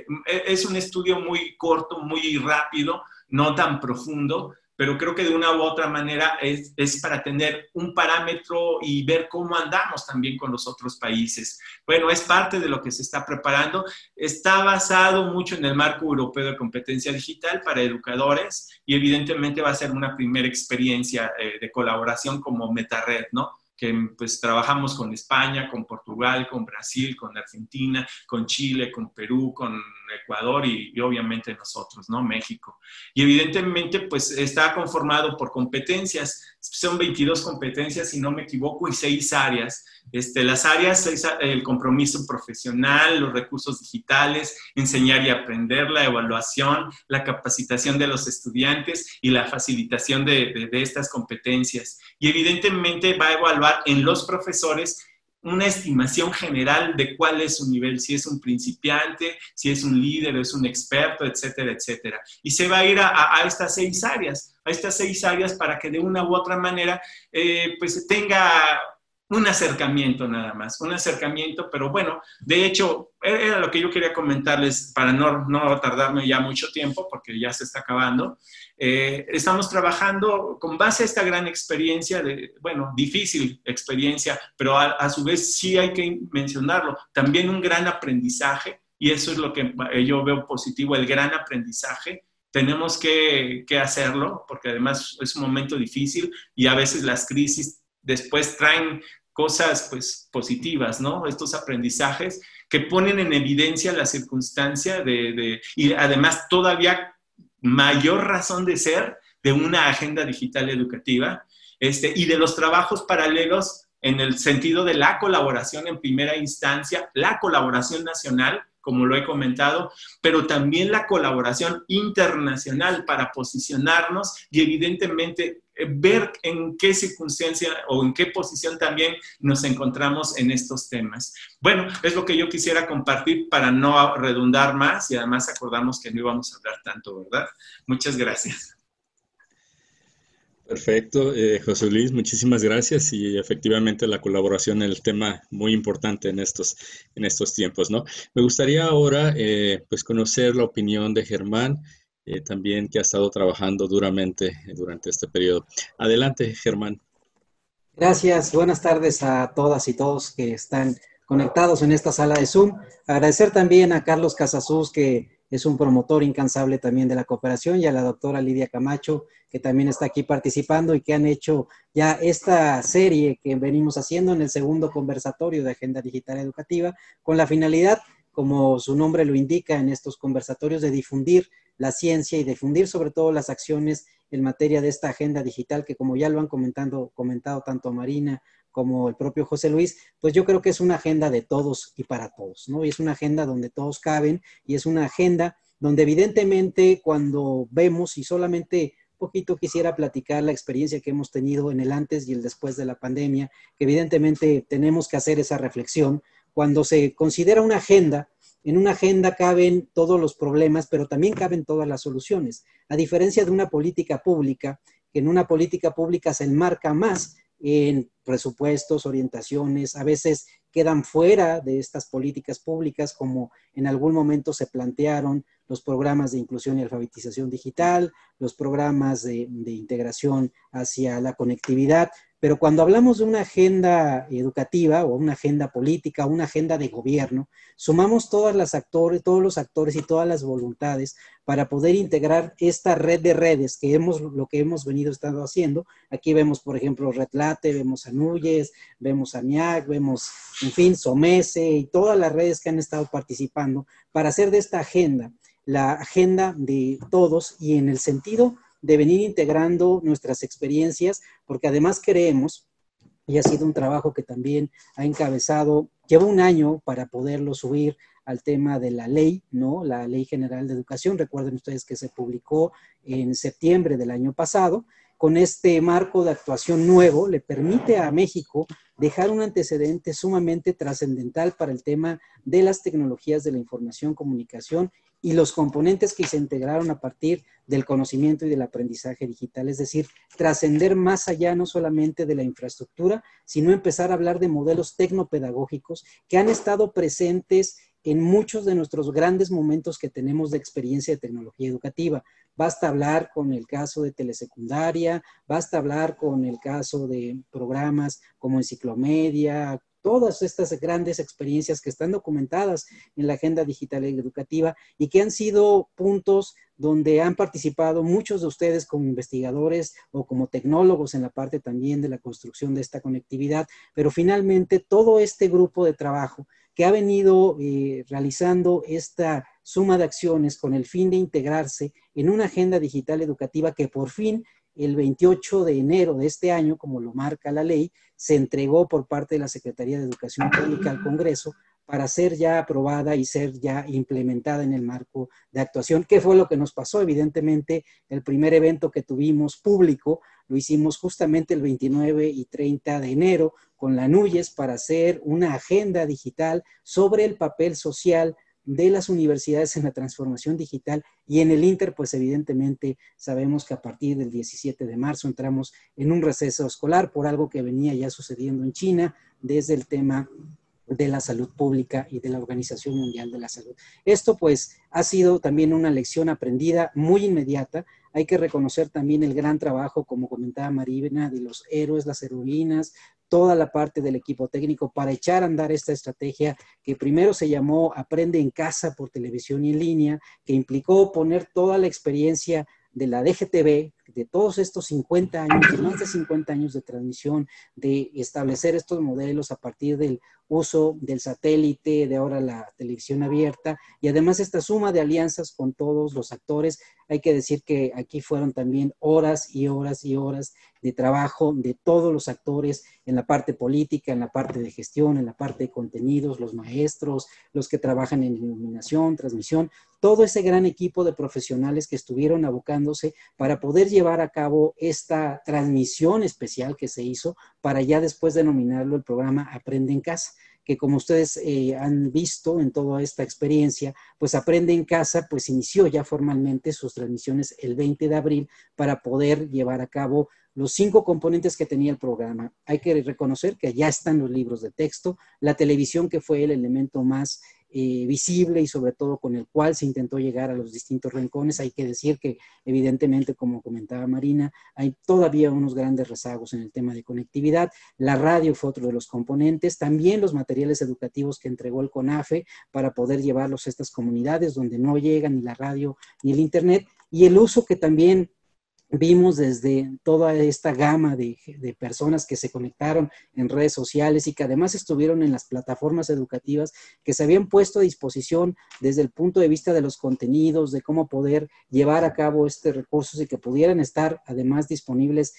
corto, muy rápido, no tan profundo, pero creo que de una u otra manera es para tener un parámetro y ver cómo andamos también con los otros países. Bueno, es parte de lo que se está preparando. Está basado mucho en el marco europeo de competencia digital para educadores y evidentemente va a ser una primera experiencia de colaboración como MetaRed, ¿no? Que pues trabajamos con España, con Portugal, con Brasil, con Argentina, con Chile, con Perú, con Ecuador y obviamente nosotros, ¿no? México. Y evidentemente pues está conformado por competencias, son 22 competencias si no me equivoco y 6 áreas. Las áreas es el compromiso profesional, los recursos digitales, enseñar y aprender, la evaluación, la capacitación de los estudiantes y la facilitación de estas competencias. Y evidentemente va a evaluar en los profesores una estimación general de cuál es su nivel, si es un principiante, si es un líder o es un experto, etcétera, etcétera. Y se va a ir a estas 6 áreas, para que de una u otra manera pues tenga un acercamiento nada más, un acercamiento, pero bueno, de hecho, era lo que yo quería comentarles para no tardarme ya mucho tiempo, porque ya se está acabando. Estamos trabajando con base a esta gran experiencia, difícil experiencia, pero a su vez sí hay que mencionarlo, también un gran aprendizaje, y eso es lo que yo veo positivo, el gran aprendizaje. Tenemos que hacerlo, porque además es un momento difícil y a veces las crisis después traen cosas pues positivas, ¿no? Estos aprendizajes que ponen en evidencia la circunstancia y además todavía mayor razón de ser de una agenda digital educativa y de los trabajos paralelos en el sentido de la colaboración en primera instancia, la colaboración nacional, como lo he comentado, pero también la colaboración internacional para posicionarnos y evidentemente ver en qué circunstancia o en qué posición también nos encontramos en estos temas. Bueno, es lo que yo quisiera compartir para no redundar más y además acordamos que no íbamos a hablar tanto, ¿verdad? Muchas gracias. Perfecto, José Luis, muchísimas gracias y efectivamente la colaboración es el tema muy importante en estos tiempos, ¿no? Me gustaría ahora pues conocer la opinión de Germán, también que ha estado trabajando duramente durante este periodo. Adelante, Germán. Gracias, buenas tardes a todas y todos que están conectados en esta sala de Zoom. Agradecer también a Carlos Casasus, que es un promotor incansable también de la cooperación, y a la doctora Lidia Camacho, que también está aquí participando y que han hecho ya esta serie que venimos haciendo en el segundo conversatorio de Agenda Digital Educativa, con la finalidad, como su nombre lo indica, en estos conversatorios de difundir la ciencia y difundir sobre todo las acciones en materia de esta agenda digital que, como ya lo han comentado tanto Marina como el propio José Luis, pues yo creo que es una agenda de todos y para todos, ¿no? Y es una agenda donde todos caben y es una agenda donde evidentemente cuando vemos, y solamente poquito quisiera platicar la experiencia que hemos tenido en el antes y el después de la pandemia, que evidentemente tenemos que hacer esa reflexión. Cuando se considera una agenda, En una agenda caben todos los problemas, pero también caben todas las soluciones. A diferencia de una política pública, que en una política pública se enmarca más en presupuestos, orientaciones, a veces quedan fuera de estas políticas públicas, como en algún momento se plantearon los programas de inclusión y alfabetización digital, los programas de integración hacia la conectividad. Pero cuando hablamos de una agenda educativa o una agenda política, una agenda de gobierno, sumamos todos los actores y todas las voluntades para poder integrar esta red de redes lo que hemos venido estando haciendo. Aquí vemos, por ejemplo, Redlate, vemos a Núñez, vemos a MIAC, vemos, en fin, SOMESE y todas las redes que han estado participando para hacer de esta agenda la agenda de todos y en el sentido de venir integrando nuestras experiencias, porque además creemos, y ha sido un trabajo que también ha encabezado, lleva un año para poderlo subir al tema de la ley, ¿no? La Ley General de Educación. Recuerden ustedes que se publicó en septiembre del año pasado. Con este marco de actuación nuevo, le permite a México dejar un antecedente sumamente trascendental para el tema de las tecnologías de la información, comunicación y los componentes que se integraron a partir del conocimiento y del aprendizaje digital, es decir, trascender más allá no solamente de la infraestructura, sino empezar a hablar de modelos tecnopedagógicos que han estado presentes en muchos de nuestros grandes momentos que tenemos de experiencia de tecnología educativa. Basta hablar con el caso de telesecundaria, basta hablar con el caso de programas como Enciclomedia, todas estas grandes experiencias que están documentadas en la agenda digital educativa y que han sido puntos donde han participado muchos de ustedes como investigadores o como tecnólogos en la parte también de la construcción de esta conectividad, pero finalmente todo este grupo de trabajo que ha venido realizando esta suma de acciones con el fin de integrarse en una agenda digital educativa que por fin el 28 de enero de este año, como lo marca la ley, se entregó por parte de la Secretaría de Educación Pública al Congreso para ser ya aprobada y ser ya implementada en el marco de actuación. ¿Qué fue lo que nos pasó? Evidentemente, el primer evento que tuvimos público lo hicimos justamente el 29 y 30 de enero con la Núñez para hacer una agenda digital sobre el papel social de las universidades en la transformación digital y en el Inter, pues evidentemente sabemos que a partir del 17 de marzo entramos en un receso escolar por algo que venía ya sucediendo en China desde el tema de la salud pública y de la Organización Mundial de la Salud. Esto pues ha sido también una lección aprendida muy inmediata. Hay que reconocer también el gran trabajo, como comentaba Marina, de los héroes, las heroínas, toda la parte del equipo técnico para echar a andar esta estrategia que primero se llamó Aprende en Casa por televisión y en línea, que implicó poner toda la experiencia de la DGTV, de todos estos 50 años, de más de 50 años de transmisión, de establecer estos modelos a partir del uso del satélite, de ahora la televisión abierta, y además esta suma de alianzas con todos los actores. Hay que decir que aquí fueron también horas y horas y horas de trabajo de todos los actores en la parte política, en la parte de gestión, en la parte de contenidos, los maestros, los que trabajan en iluminación, transmisión, todo ese gran equipo de profesionales que estuvieron abocándose para poder llevar a cabo esta transmisión especial que se hizo para ya después denominarlo el programa Aprende en Casa, que como ustedes han visto en toda esta experiencia, pues Aprende en Casa pues inició ya formalmente sus transmisiones el 20 de abril para poder llevar a cabo los 5 componentes que tenía el programa. Hay que reconocer que ya están los libros de texto, la televisión que fue el elemento más visible y sobre todo con el cual se intentó llegar a los distintos rincones. Hay que decir que evidentemente, como comentaba Marina, hay todavía unos grandes rezagos en el tema de conectividad. La radio fue otro de los componentes, también los materiales educativos que entregó el CONAFE para poder llevarlos a estas comunidades donde no llegan ni la radio ni el internet, y el uso que también vimos desde toda esta gama de personas que se conectaron en redes sociales y que además estuvieron en las plataformas educativas que se habían puesto a disposición desde el punto de vista de los contenidos, de cómo poder llevar a cabo estos recursos y que pudieran estar además disponibles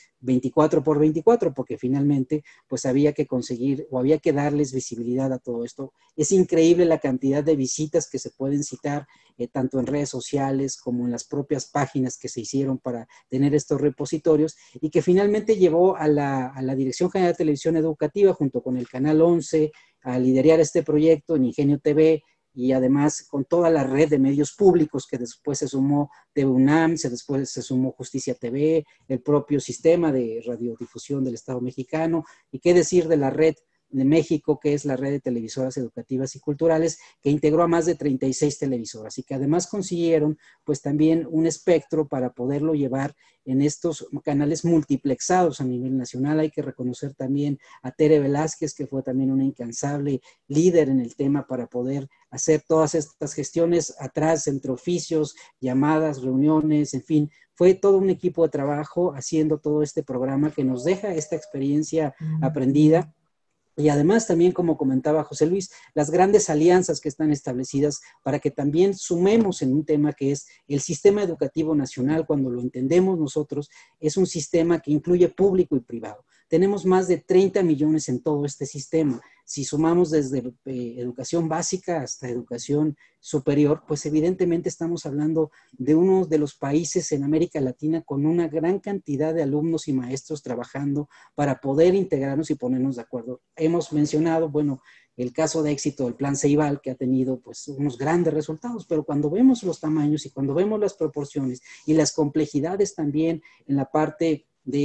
24/24, porque finalmente pues había que conseguir o había que darles visibilidad a todo esto. Es increíble la cantidad de visitas que se pueden citar tanto en redes sociales como en las propias páginas que se hicieron para tener estos repositorios y que finalmente llevó a la Dirección General de Televisión Educativa junto con el Canal 11 a liderar este proyecto en Ingenio TV, y además con toda la red de medios públicos que después se sumó TV UNAM, después se sumó Justicia TV, el propio sistema de radiodifusión del Estado mexicano, y qué decir de la red de México, que es la red de televisoras educativas y culturales, que integró a más de 36 televisoras y que además consiguieron pues también un espectro para poderlo llevar en estos canales multiplexados a nivel nacional. Hay que reconocer también a Tere Velázquez, que fue también una incansable líder en el tema para poder hacer todas estas gestiones atrás, entre oficios, llamadas, reuniones, en fin. Fue todo un equipo de trabajo haciendo todo este programa que nos deja esta experiencia aprendida. Y además también, como comentaba José Luis, las grandes alianzas que están establecidas para que también sumemos en un tema que es el sistema educativo nacional. Cuando lo entendemos nosotros, es un sistema que incluye público y privado. Tenemos más de 30 millones en todo este sistema. Si sumamos desde educación básica hasta educación superior, pues evidentemente estamos hablando de uno de los países en América Latina con una gran cantidad de alumnos y maestros trabajando para poder integrarnos y ponernos de acuerdo. Hemos mencionado, bueno, el caso de éxito del Plan Ceibal, que ha tenido pues unos grandes resultados, pero cuando vemos los tamaños y cuando vemos las proporciones y las complejidades también en la parte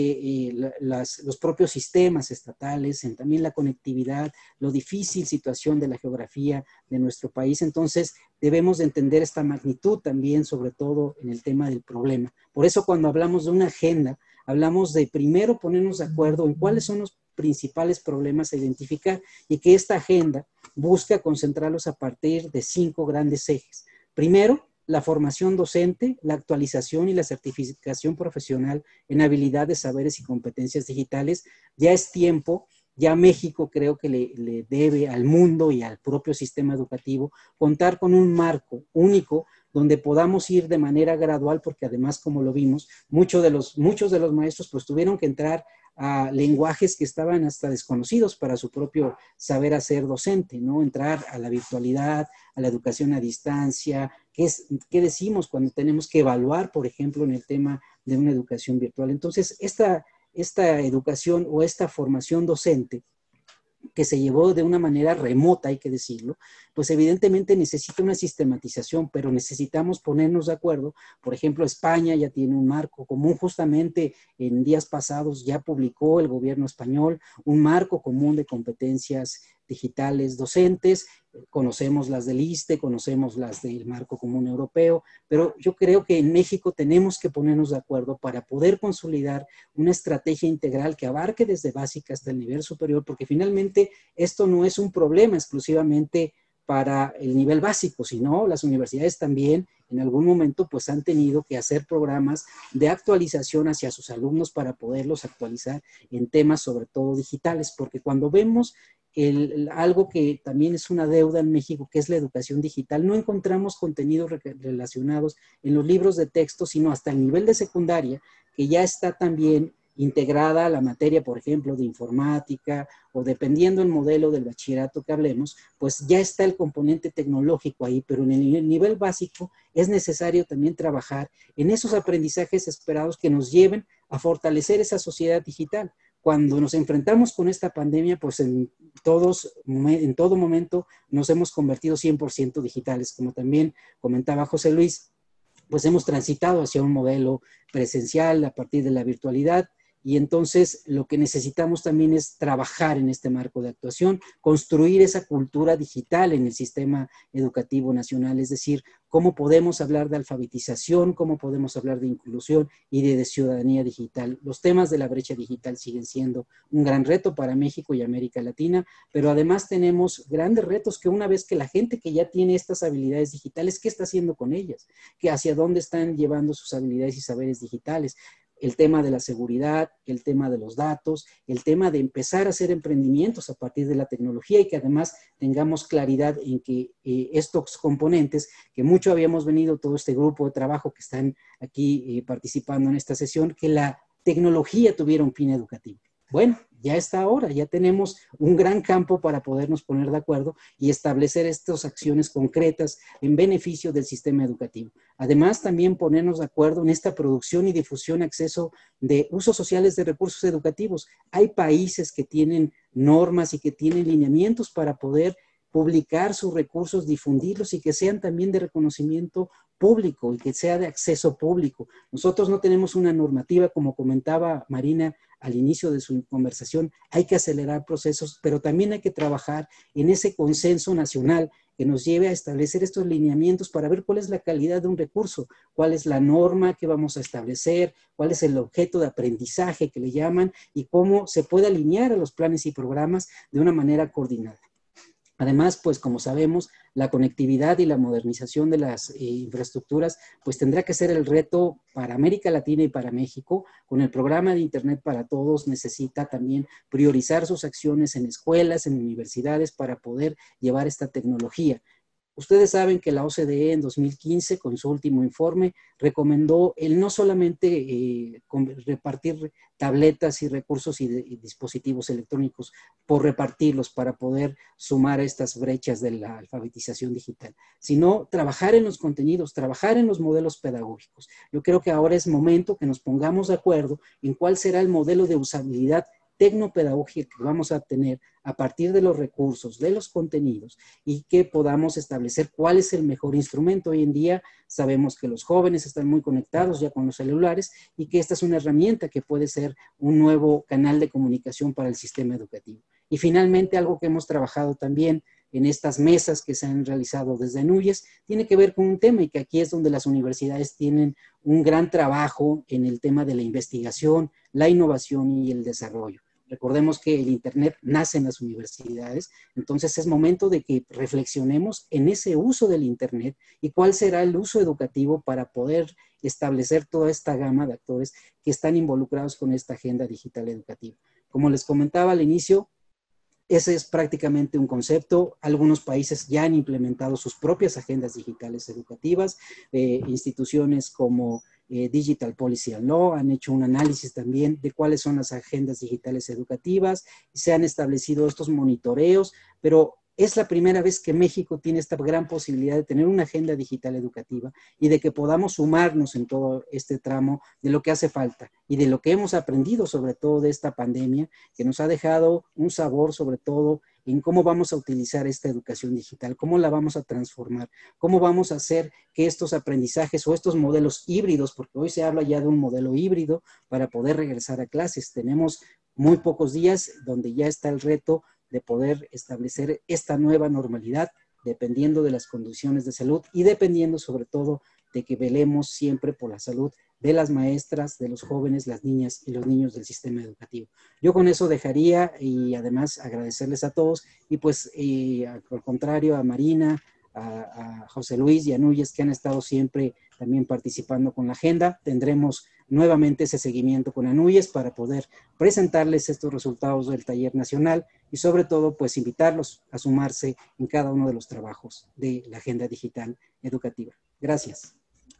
de los propios sistemas estatales, en también la conectividad, lo difícil situación de la geografía de nuestro país. Entonces debemos de entender esta magnitud también, sobre todo en el tema del problema. Por eso cuando hablamos de una agenda, hablamos de primero ponernos de acuerdo en cuáles son los principales problemas a identificar y que esta agenda busca concentrarlos a partir de 5 grandes ejes. Primero, la formación docente, la actualización y la certificación profesional en habilidades, saberes y competencias digitales. Ya es tiempo, ya México creo que le debe al mundo y al propio sistema educativo contar con un marco único donde podamos ir de manera gradual, porque además, como lo vimos, muchos de los maestros pues tuvieron que entrar a lenguajes que estaban hasta desconocidos para su propio saber hacer docente, ¿no? Entrar a la virtualidad, a la educación a distancia. ¿Qué decimos cuando tenemos que evaluar, por ejemplo, en el tema de una educación virtual? Entonces, esta educación o esta formación docente que se llevó de una manera remota, hay que decirlo, pues evidentemente necesita una sistematización, pero necesitamos ponernos de acuerdo. Por ejemplo, España ya tiene un marco común, justamente en días pasados ya publicó el gobierno español un marco común de competencias digitales docentes. Conocemos las del ISSSTE, conocemos las del Marco Común Europeo, pero yo creo que en México tenemos que ponernos de acuerdo para poder consolidar una estrategia integral que abarque desde básica hasta el nivel superior, porque finalmente esto no es un problema exclusivamente para el nivel básico, sino las universidades también en algún momento pues han tenido que hacer programas de actualización hacia sus alumnos para poderlos actualizar en temas sobre todo digitales, porque cuando vemos algo que también es una deuda en México, que es la educación digital, no encontramos contenidos relacionados en los libros de texto, sino hasta el nivel de secundaria, que ya está también integrada a la materia, por ejemplo, de informática, o dependiendo el modelo del bachillerato que hablemos, pues ya está el componente tecnológico ahí, pero en el nivel básico es necesario también trabajar en esos aprendizajes esperados que nos lleven a fortalecer esa sociedad digital. Cuando nos enfrentamos con esta pandemia, pues en todo momento nos hemos convertido 100% digitales, como también comentaba José Luis, pues hemos transitado hacia un modelo presencial a partir de la virtualidad. Y entonces lo que necesitamos también es trabajar en este marco de actuación, construir esa cultura digital en el sistema educativo nacional, es decir, cómo podemos hablar de alfabetización, cómo podemos hablar de inclusión y de ciudadanía digital. Los temas de la brecha digital siguen siendo un gran reto para México y América Latina, pero además tenemos grandes retos que una vez que la gente que ya tiene estas habilidades digitales, ¿qué está haciendo con ellas? ¿Hacia dónde están llevando sus habilidades y saberes digitales? El tema de la seguridad, el tema de los datos, el tema de empezar a hacer emprendimientos a partir de la tecnología y que además tengamos claridad en que estos componentes, que mucho habíamos venido todo este grupo de trabajo que están aquí participando en esta sesión, que la tecnología tuviera un fin educativo. Bueno, ya está ahora, ya tenemos un gran campo para podernos poner de acuerdo y establecer estas acciones concretas en beneficio del sistema educativo. Además, también ponernos de acuerdo en esta producción y difusión, acceso de usos sociales de recursos educativos. Hay países que tienen normas y que tienen lineamientos para poder publicar sus recursos, difundirlos y que sean también de reconocimiento público y que sea de acceso público. Nosotros no tenemos una normativa, como comentaba Marina al inicio de su conversación, hay que acelerar procesos, pero también hay que trabajar en ese consenso nacional que nos lleve a establecer estos lineamientos para ver cuál es la calidad de un recurso, cuál es la norma que vamos a establecer, cuál es el objeto de aprendizaje que le llaman y cómo se puede alinear a los planes y programas de una manera coordinada. Además, pues como sabemos, la conectividad y la modernización de las infraestructuras, pues tendrá que ser el reto para América Latina y para México. Con el programa de Internet para Todos necesita también priorizar sus acciones en escuelas, en universidades para poder llevar esta tecnología. Ustedes saben que la OCDE en 2015, con su último informe, recomendó el no solamente repartir tabletas y recursos y dispositivos electrónicos por repartirlos para poder sumar estas brechas de la alfabetización digital, sino trabajar en los contenidos, trabajar en los modelos pedagógicos. Yo creo que ahora es momento que nos pongamos de acuerdo en cuál será el modelo de usabilidad tecnopedagógica que vamos a tener a partir de los recursos, de los contenidos y que podamos establecer cuál es el mejor instrumento. Hoy en día sabemos que los jóvenes están muy conectados ya con los celulares y que esta es una herramienta que puede ser un nuevo canal de comunicación para el sistema educativo. Y finalmente, algo que hemos trabajado también en estas mesas que se han realizado desde NUYES, tiene que ver con un tema y que aquí es donde las universidades tienen un gran trabajo en el tema de la investigación, la innovación y el desarrollo. Recordemos que el Internet nace en las universidades, entonces es momento de que reflexionemos en ese uso del Internet y cuál será el uso educativo para poder establecer toda esta gama de actores que están involucrados con esta agenda digital educativa. Como les comentaba al inicio, ese es prácticamente un concepto. Algunos países ya han implementado sus propias agendas digitales educativas. Instituciones como Digital Policy and Law han hecho un análisis también de cuáles son las agendas digitales educativas. Se han establecido estos monitoreos, pero es la primera vez que México tiene esta gran posibilidad de tener una agenda digital educativa y de que podamos sumarnos en todo este tramo de lo que hace falta y de lo que hemos aprendido sobre todo de esta pandemia, que nos ha dejado un sabor sobre todo en cómo vamos a utilizar esta educación digital, cómo la vamos a transformar, cómo vamos a hacer que estos aprendizajes o estos modelos híbridos, porque hoy se habla ya de un modelo híbrido para poder regresar a clases. Tenemos muy pocos días donde ya está el reto de poder establecer esta nueva normalidad dependiendo de las condiciones de salud y dependiendo sobre todo de que velemos siempre por la salud de las maestras, de los jóvenes, las niñas y los niños del sistema educativo. Yo con eso dejaría y además agradecerles a todos y pues al contrario a Marina, a José Luis y a Núñez que han estado siempre también participando con la agenda. Tendremos nuevamente ese seguimiento con Anuyes para poder presentarles estos resultados del taller nacional y sobre todo pues invitarlos a sumarse en cada uno de los trabajos de la agenda digital educativa. Gracias.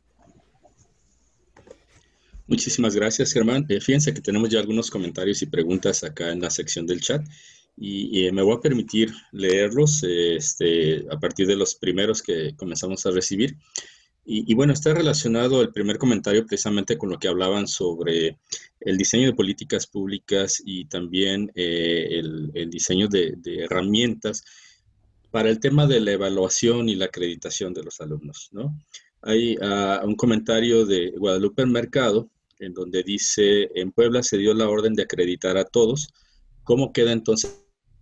Muchísimas gracias, Germán. Fíjense que tenemos ya algunos comentarios y preguntas acá en la sección del chat y me voy a permitir leerlos a partir de los primeros que comenzamos a recibir. Y bueno, está relacionado el primer comentario precisamente con lo que hablaban sobre el diseño de políticas públicas y también el diseño de herramientas para el tema de la evaluación y la acreditación de los alumnos, ¿no? Hay un comentario de Guadalupe Mercado en donde dice, en Puebla se dio la orden de acreditar a todos. ¿Cómo queda entonces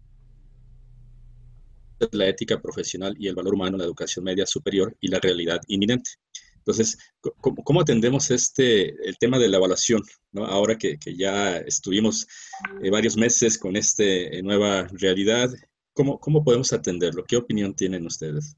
la ética profesional y el valor humano en la educación media superior y la realidad inminente? Entonces, ¿cómo atendemos el tema de la evaluación, ¿no? Ahora que ya estuvimos varios meses con esta nueva realidad, ¿cómo podemos atenderlo? ¿Qué opinión tienen ustedes?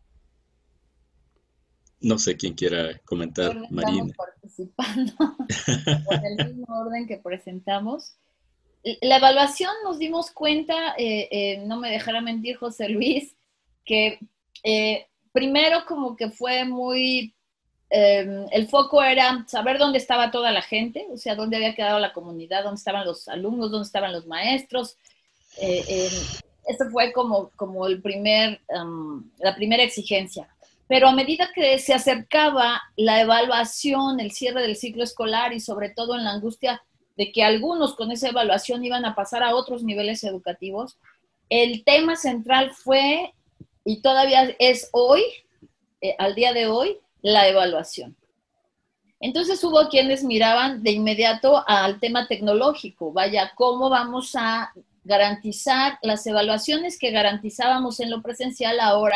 No sé quién quiera comentar, Marina. Estamos participando con el mismo orden que presentamos. La evaluación nos dimos cuenta, no me dejará mentir José Luis, que primero como que fue muy, el foco era saber dónde estaba toda la gente, o sea, dónde había quedado la comunidad, dónde estaban los alumnos, dónde estaban los maestros. Eso fue como la primera exigencia. Pero a medida que se acercaba la evaluación, el cierre del ciclo escolar y sobre todo en la angustia de que algunos con esa evaluación iban a pasar a otros niveles educativos, el tema central fue y todavía es hoy, al día de hoy, la evaluación. Entonces hubo quienes miraban de inmediato al tema tecnológico, vaya, ¿cómo vamos a garantizar las evaluaciones que garantizábamos en lo presencial ahora?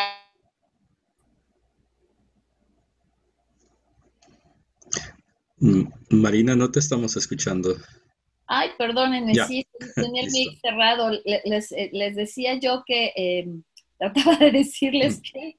Marina, no te estamos escuchando. Ay, perdónenme, Ya. sí, tenía el Listo. mic cerrado. Les decía yo que, trataba de decirles que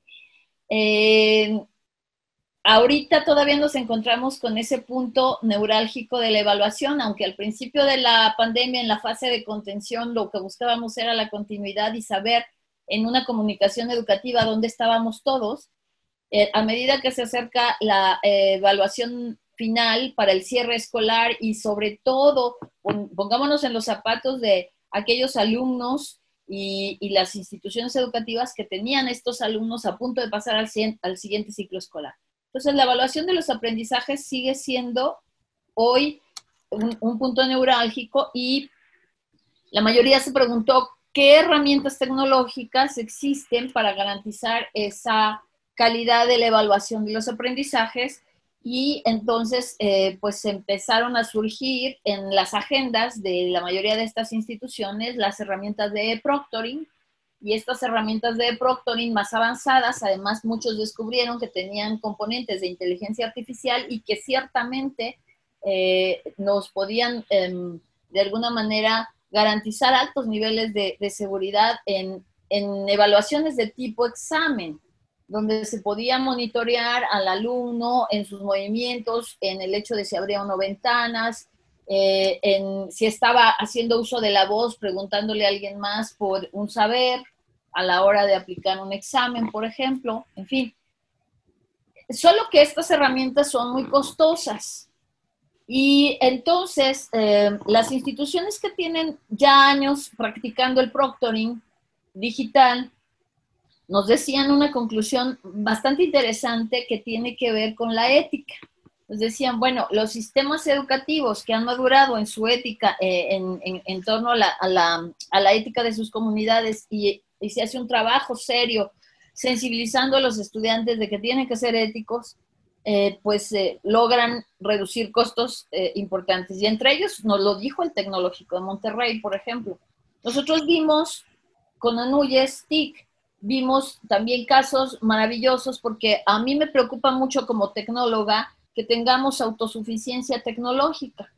ahorita todavía nos encontramos con ese punto neurálgico de la evaluación, aunque al principio de la pandemia, en la fase de contención, lo que buscábamos era la continuidad y saber en una comunicación educativa dónde estábamos todos. A medida que se acerca la evaluación final para el cierre escolar y sobre todo, pongámonos en los zapatos de aquellos alumnos y las instituciones educativas que tenían estos alumnos a punto de pasar al siguiente ciclo escolar. Entonces, la evaluación de los aprendizajes sigue siendo hoy un punto neurálgico y la mayoría se preguntó qué herramientas tecnológicas existen para garantizar esa calidad de la evaluación de los aprendizajes y entonces pues empezaron a surgir en las agendas de la mayoría de estas instituciones las herramientas de proctoring y estas herramientas de proctoring más avanzadas, además muchos descubrieron que tenían componentes de inteligencia artificial y que ciertamente nos podían de alguna manera garantizar altos niveles de seguridad en evaluaciones de tipo examen, donde se podía monitorear al alumno en sus movimientos, en el hecho de si abría o no ventanas, en si estaba haciendo uso de la voz, preguntándole a alguien más por un saber a la hora de aplicar un examen, por ejemplo, en fin. Solo que estas herramientas son muy costosas. Y entonces, las instituciones que tienen ya años practicando el proctoring digital nos decían una conclusión bastante interesante que tiene que ver con la ética. Nos decían, bueno, los sistemas educativos que han madurado en su ética, en torno a la ética de sus comunidades y se hace un trabajo serio sensibilizando a los estudiantes de que tienen que ser éticos, logran reducir costos importantes. Y entre ellos nos lo dijo el Tecnológico de Monterrey, por ejemplo. Nosotros vimos con Anuyes TIC, vimos también casos maravillosos porque a mí me preocupa mucho como tecnóloga que tengamos autosuficiencia tecnológica.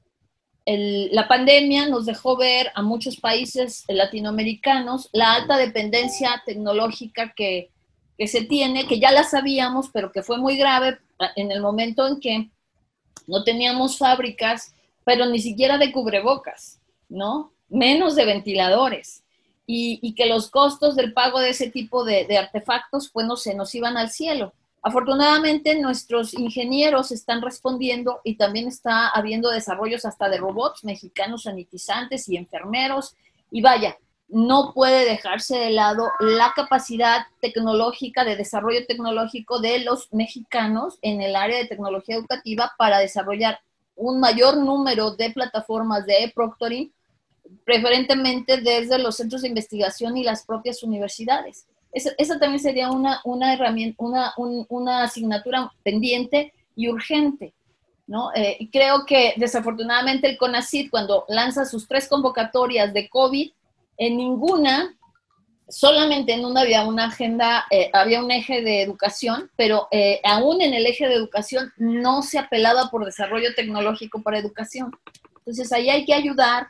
La pandemia nos dejó ver a muchos países latinoamericanos la alta dependencia tecnológica que se tiene, que ya la sabíamos, pero que fue muy grave en el momento en que no teníamos fábricas, pero ni siquiera de cubrebocas, ¿no? Menos de ventiladores. Y que los costos del pago de ese tipo de artefactos, bueno, se nos iban al cielo. Afortunadamente, nuestros ingenieros están respondiendo y también está habiendo desarrollos hasta de robots mexicanos sanitizantes y enfermeros. Y vaya, no puede dejarse de lado la capacidad tecnológica, de desarrollo tecnológico de los mexicanos en el área de tecnología educativa para desarrollar un mayor número de plataformas de proctoring, preferentemente desde los centros de investigación y las propias universidades. Esa también sería una herramienta, una asignatura pendiente y urgente, ¿no? Y creo que desafortunadamente el CONACYT, cuando lanza sus 3 convocatorias de COVID, en ninguna, solamente en una había una agenda, había un eje de educación, pero aún en el eje de educación no se apelaba por desarrollo tecnológico para educación. Entonces ahí hay que ayudar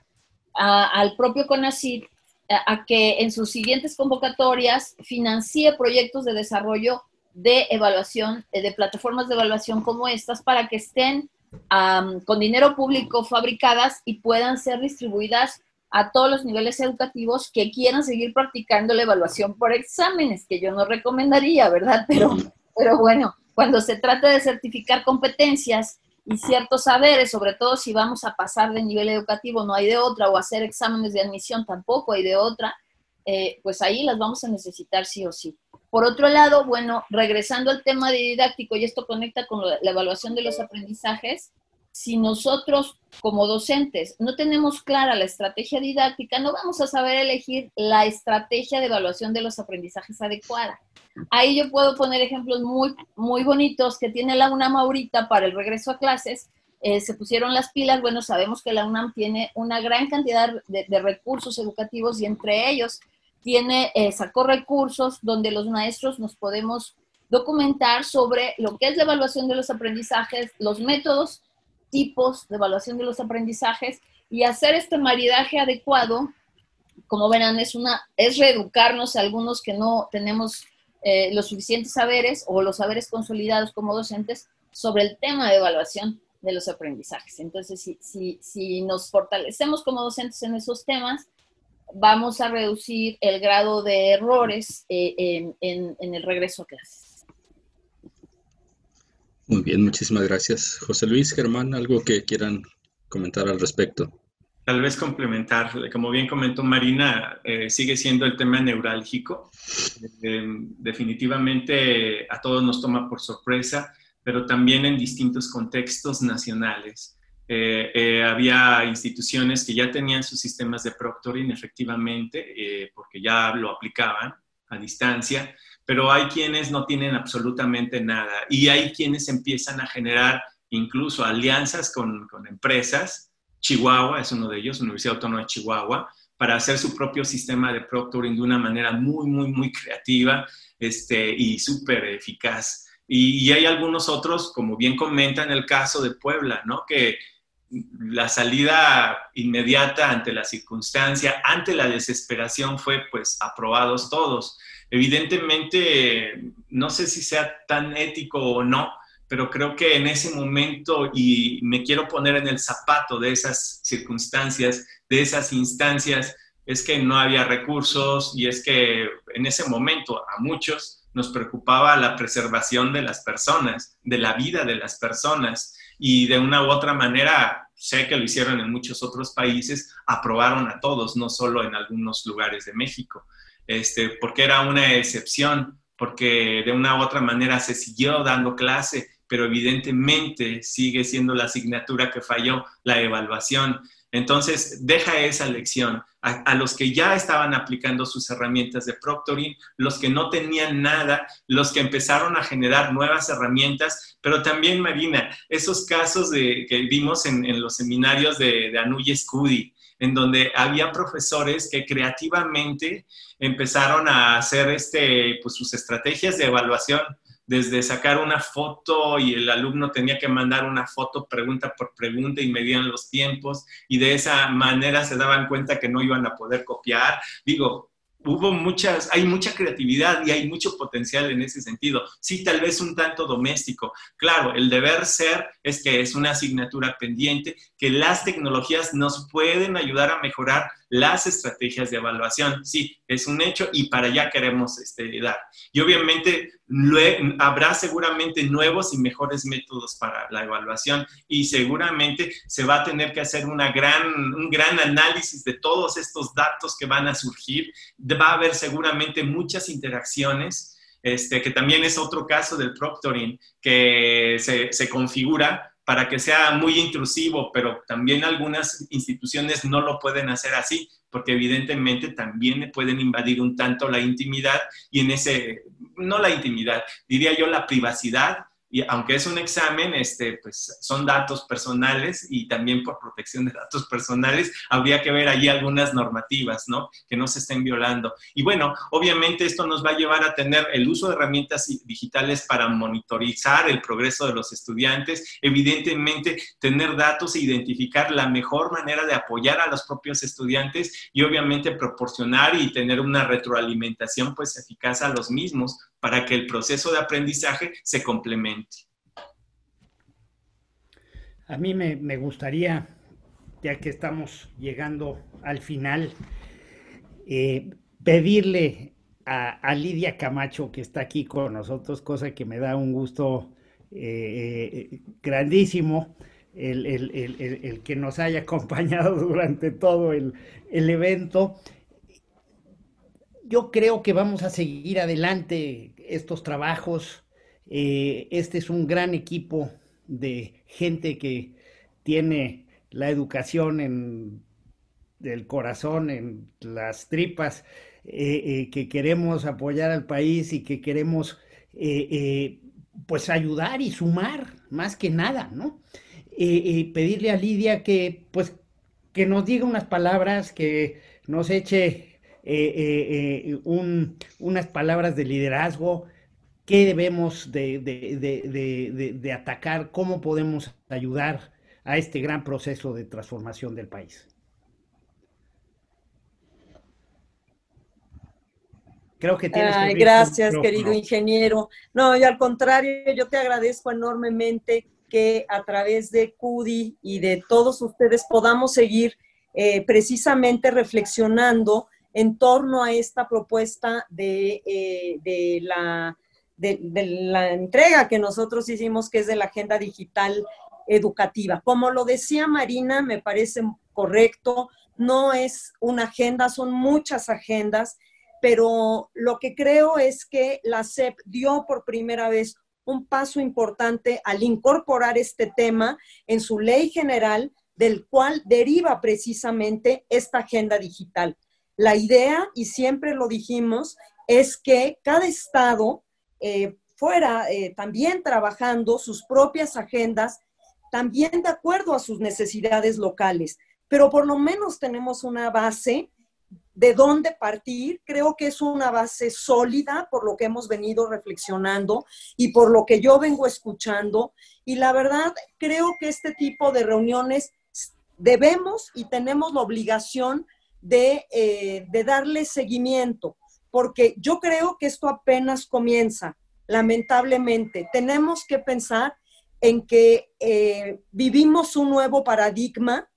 al propio CONACYT a que en sus siguientes convocatorias financie proyectos de desarrollo de evaluación, de plataformas de evaluación como estas, para que estén con dinero público fabricadas y puedan ser distribuidas a todos los niveles educativos que quieran seguir practicando la evaluación por exámenes, que yo no recomendaría, ¿verdad? Pero bueno, cuando se trata de certificar competencias y ciertos saberes, sobre todo si vamos a pasar de nivel educativo, no hay de otra, o hacer exámenes de admisión tampoco hay de otra, pues ahí las vamos a necesitar sí o sí. Por otro lado, bueno, regresando al tema de didáctico, y esto conecta con la evaluación de los aprendizajes, si nosotros como docentes no tenemos clara la estrategia didáctica, no vamos a saber elegir la estrategia de evaluación de los aprendizajes adecuada. Ahí yo puedo poner ejemplos muy, muy bonitos que tiene la UNAM ahorita para el regreso a clases. Se pusieron las pilas. Bueno, sabemos que la UNAM tiene una gran cantidad de recursos educativos y entre ellos sacó recursos donde los maestros nos podemos documentar sobre lo que es la evaluación de los aprendizajes, los métodos, tipos de evaluación de los aprendizajes y hacer este maridaje adecuado. Como verán, es reeducarnos a algunos que no tenemos los suficientes saberes o los saberes consolidados como docentes sobre el tema de evaluación de los aprendizajes. Entonces, si nos fortalecemos como docentes en esos temas, vamos a reducir el grado de errores en el regreso a clases. Muy bien, muchísimas gracias. José Luis, Germán, ¿algo que quieran comentar al respecto? Tal vez complementar, como bien comentó Marina, sigue siendo el tema neurálgico. Definitivamente a todos nos toma por sorpresa, pero también en distintos contextos nacionales. Había instituciones que ya tenían sus sistemas de proctoring, efectivamente, porque ya lo aplicaban a distancia, pero hay quienes no tienen absolutamente nada y hay quienes empiezan a generar incluso alianzas con empresas. Chihuahua es uno de ellos, Universidad Autónoma de Chihuahua, para hacer su propio sistema de proctoring de una manera muy, muy, muy creativa y súper eficaz. Y hay algunos otros, como bien comenta en el caso de Puebla, ¿no? Que la salida inmediata ante la circunstancia, ante la desesperación fue, pues, aprobados todos. Evidentemente, no sé si sea tan ético o no, pero creo que en ese momento, y me quiero poner en el zapato de esas circunstancias, de esas instancias, es que no había recursos y es que en ese momento a muchos nos preocupaba la preservación de las personas, de la vida de las personas, y de una u otra manera, sé que lo hicieron en muchos otros países, aprobaron a todos, no solo en algunos lugares de México, porque era una excepción, porque de una u otra manera se siguió dando clase, pero evidentemente sigue siendo la asignatura que falló, la evaluación. Entonces, deja esa lección a los que ya estaban aplicando sus herramientas de proctoring, los que no tenían nada, los que empezaron a generar nuevas herramientas, pero también, Marina, esos casos que vimos en los seminarios de Anuy Scudi, en donde había profesores que creativamente empezaron a hacer pues, sus estrategias de evaluación, desde sacar una foto y el alumno tenía que mandar una foto pregunta por pregunta y medían los tiempos y de esa manera se daban cuenta que no iban a poder copiar. Digo, hay mucha creatividad y hay mucho potencial en ese sentido. Sí, tal vez un tanto doméstico. Claro, el deber ser es que es una asignatura pendiente, que las tecnologías nos pueden ayudar a mejorar las estrategias de evaluación. Sí, es un hecho y para allá queremos dar. Y obviamente habrá seguramente nuevos y mejores métodos para la evaluación y seguramente se va a tener que hacer un gran análisis de todos estos datos que van a surgir. Va a haber seguramente muchas interacciones, que también es otro caso del proctoring, que se configura para que sea muy intrusivo, pero también algunas instituciones no lo pueden hacer así, porque evidentemente también pueden invadir un tanto la intimidad y no la intimidad, diría yo la privacidad, y aunque es un examen, pues son datos personales y también por protección de datos personales habría que ver allí algunas normativas, ¿no? Que no se estén violando. Y bueno, obviamente esto nos va a llevar a tener el uso de herramientas digitales para monitorizar el progreso de los estudiantes, evidentemente tener datos e identificar la mejor manera de apoyar a los propios estudiantes y obviamente proporcionar y tener una retroalimentación pues eficaz a los mismos para que el proceso de aprendizaje se complemente. A mí me gustaría, ya que estamos llegando al final, pedirle a Lidia Camacho, que está aquí con nosotros, cosa que me da un gusto grandísimo, el que nos haya acompañado durante todo el evento. Yo creo que vamos a seguir adelante estos trabajos. Este es un gran equipo de gente que tiene la educación en el corazón, en las tripas, que queremos apoyar al país y que queremos pues ayudar y sumar más que nada, ¿no? Pedirle a Lidia que pues que nos diga unas palabras, que nos eche unas palabras de liderazgo, qué debemos de atacar, cómo podemos ayudar a este gran proceso de transformación del país. Creo que tienes que abrir tu Gracias, querido micrófono. ingeniero. No, y al contrario, yo te agradezco enormemente que a través de CUDI y de todos ustedes podamos seguir precisamente reflexionando en torno a esta propuesta de la entrega que nosotros hicimos, que es de la Agenda Digital Educativa. Como lo decía Marina, me parece correcto, no es una agenda, son muchas agendas, pero lo que creo es que la SEP dio por primera vez un paso importante al incorporar este tema en su ley general, del cual deriva precisamente esta agenda digital. La idea, y siempre lo dijimos, es que cada estado fuera también trabajando sus propias agendas, también de acuerdo a sus necesidades locales, pero por lo menos tenemos una base de dónde partir. Creo que es una base sólida por lo que hemos venido reflexionando y por lo que yo vengo escuchando. Y la verdad, creo que este tipo de reuniones debemos y tenemos la obligación de darle seguimiento, porque yo creo que esto apenas comienza, lamentablemente. Tenemos que pensar en que vivimos un nuevo paradigma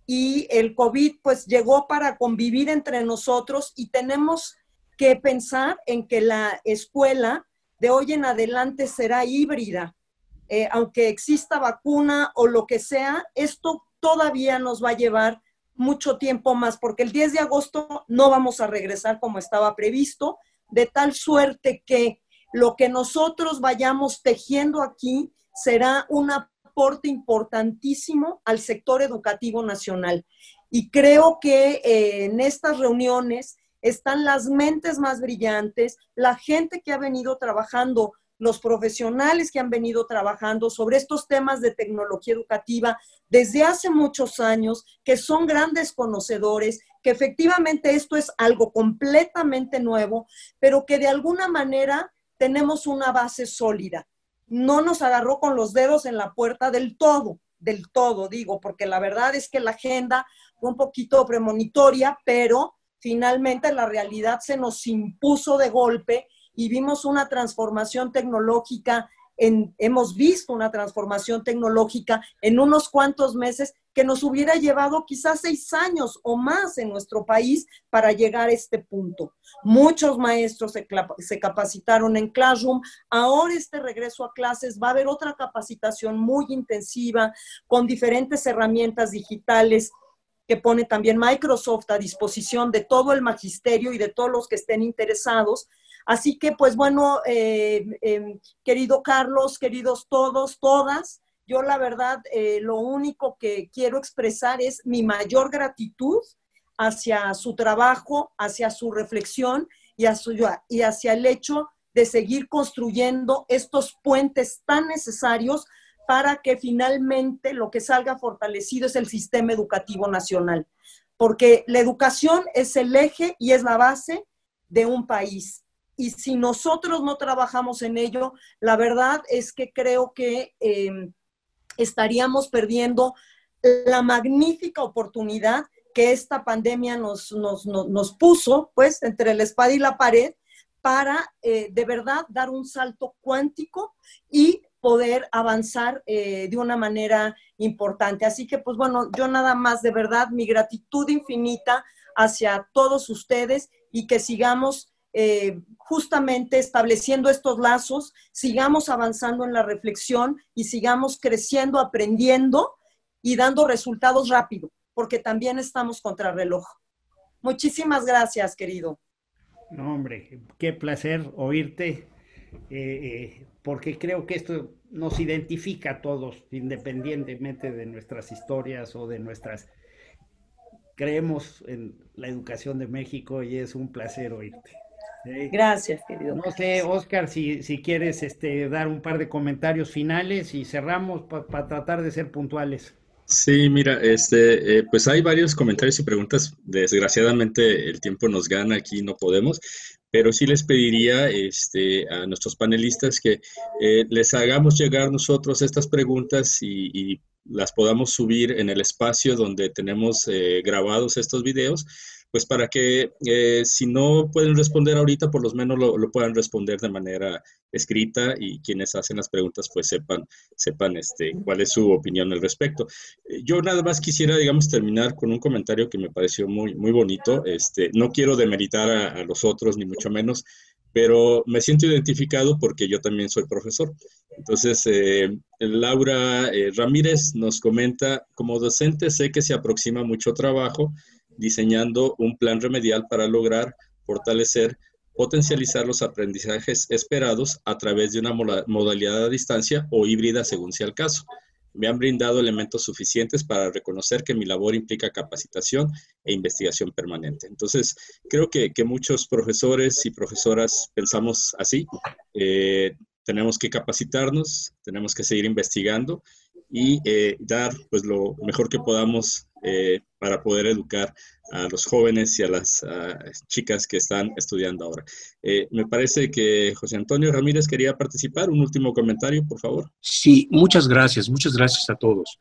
y el COVID pues llegó para convivir entre nosotros y tenemos que pensar en que la escuela de hoy en adelante será híbrida. Aunque exista vacuna o lo que sea, esto todavía nos va a llevar mucho tiempo más, porque el 10 de agosto no vamos a regresar como estaba previsto, de tal suerte que lo que nosotros vayamos tejiendo aquí será un aporte importantísimo al sector educativo nacional. Y creo que en estas reuniones están las mentes más brillantes, la gente que ha venido trabajando, los profesionales que han venido trabajando sobre estos temas de tecnología educativa desde hace muchos años, que son grandes conocedores, que efectivamente esto es algo completamente nuevo, pero que de alguna manera tenemos una base sólida. No nos agarró con los dedos en la puerta del todo, digo, porque la verdad es que la agenda fue un poquito premonitoria, pero finalmente la realidad se nos impuso de golpe y vimos una transformación tecnológica, hemos visto una transformación tecnológica en unos cuantos meses que nos hubiera llevado quizás 6 años o más en nuestro país para llegar a este punto. Muchos maestros se capacitaron en Classroom. Ahora este regreso a clases va a haber otra capacitación muy intensiva con diferentes herramientas digitales que pone también Microsoft a disposición de todo el magisterio y de todos los que estén interesados. Así que, pues bueno, querido Carlos, queridos todos, todas, yo la verdad lo único que quiero expresar es mi mayor gratitud hacia su trabajo, hacia su reflexión y hacia el hecho de seguir construyendo estos puentes tan necesarios para que finalmente lo que salga fortalecido es el sistema educativo nacional. Porque la educación es el eje y es la base de un país. Y si nosotros no trabajamos en ello, la verdad es que creo que estaríamos perdiendo la magnífica oportunidad que esta pandemia nos puso, pues, entre la espada y la pared, para de verdad dar un salto cuántico y poder avanzar de una manera importante. Así que, pues bueno, yo nada más, de verdad, mi gratitud infinita hacia todos ustedes y que sigamos justamente estableciendo estos lazos, sigamos avanzando en la reflexión y sigamos creciendo, aprendiendo y dando resultados rápido, porque también estamos contra reloj. Muchísimas gracias, querido. No, hombre, qué placer oírte. porque creo que esto nos identifica a todos, independientemente de nuestras historias o de nuestras... Creemos en la educación de México y es un placer oírte. Gracias, querido No sé, Carlos. Oscar, si quieres dar un par de comentarios finales y cerramos para tratar de ser puntuales. Sí, mira, pues hay varios comentarios y preguntas. Desgraciadamente el tiempo nos gana, aquí no podemos, pero sí les pediría a nuestros panelistas que les hagamos llegar nosotros estas preguntas y las podamos subir en el espacio donde tenemos grabados estos videos, pues para que si no pueden responder ahorita, por lo menos lo puedan responder de manera escrita y quienes hacen las preguntas pues sepan cuál es su opinión al respecto. Yo nada más quisiera, digamos, terminar con un comentario que me pareció muy, muy bonito. No quiero demeritar a los otros, ni mucho menos, pero me siento identificado porque yo también soy profesor. Entonces, Laura Ramírez nos comenta, como docente sé que se aproxima mucho trabajo diseñando un plan remedial para lograr fortalecer, potencializar los aprendizajes esperados a través de una modalidad a distancia o híbrida según sea el caso. Me han brindado elementos suficientes para reconocer que mi labor implica capacitación e investigación permanente. Entonces, creo que muchos profesores y profesoras pensamos así. Tenemos que capacitarnos, tenemos que seguir investigando y dar pues lo mejor que podamos para poder educar a los jóvenes y a las chicas que están estudiando ahora. Me parece que José Antonio Ramírez quería participar. Un último comentario, por favor. Sí, muchas gracias a todos.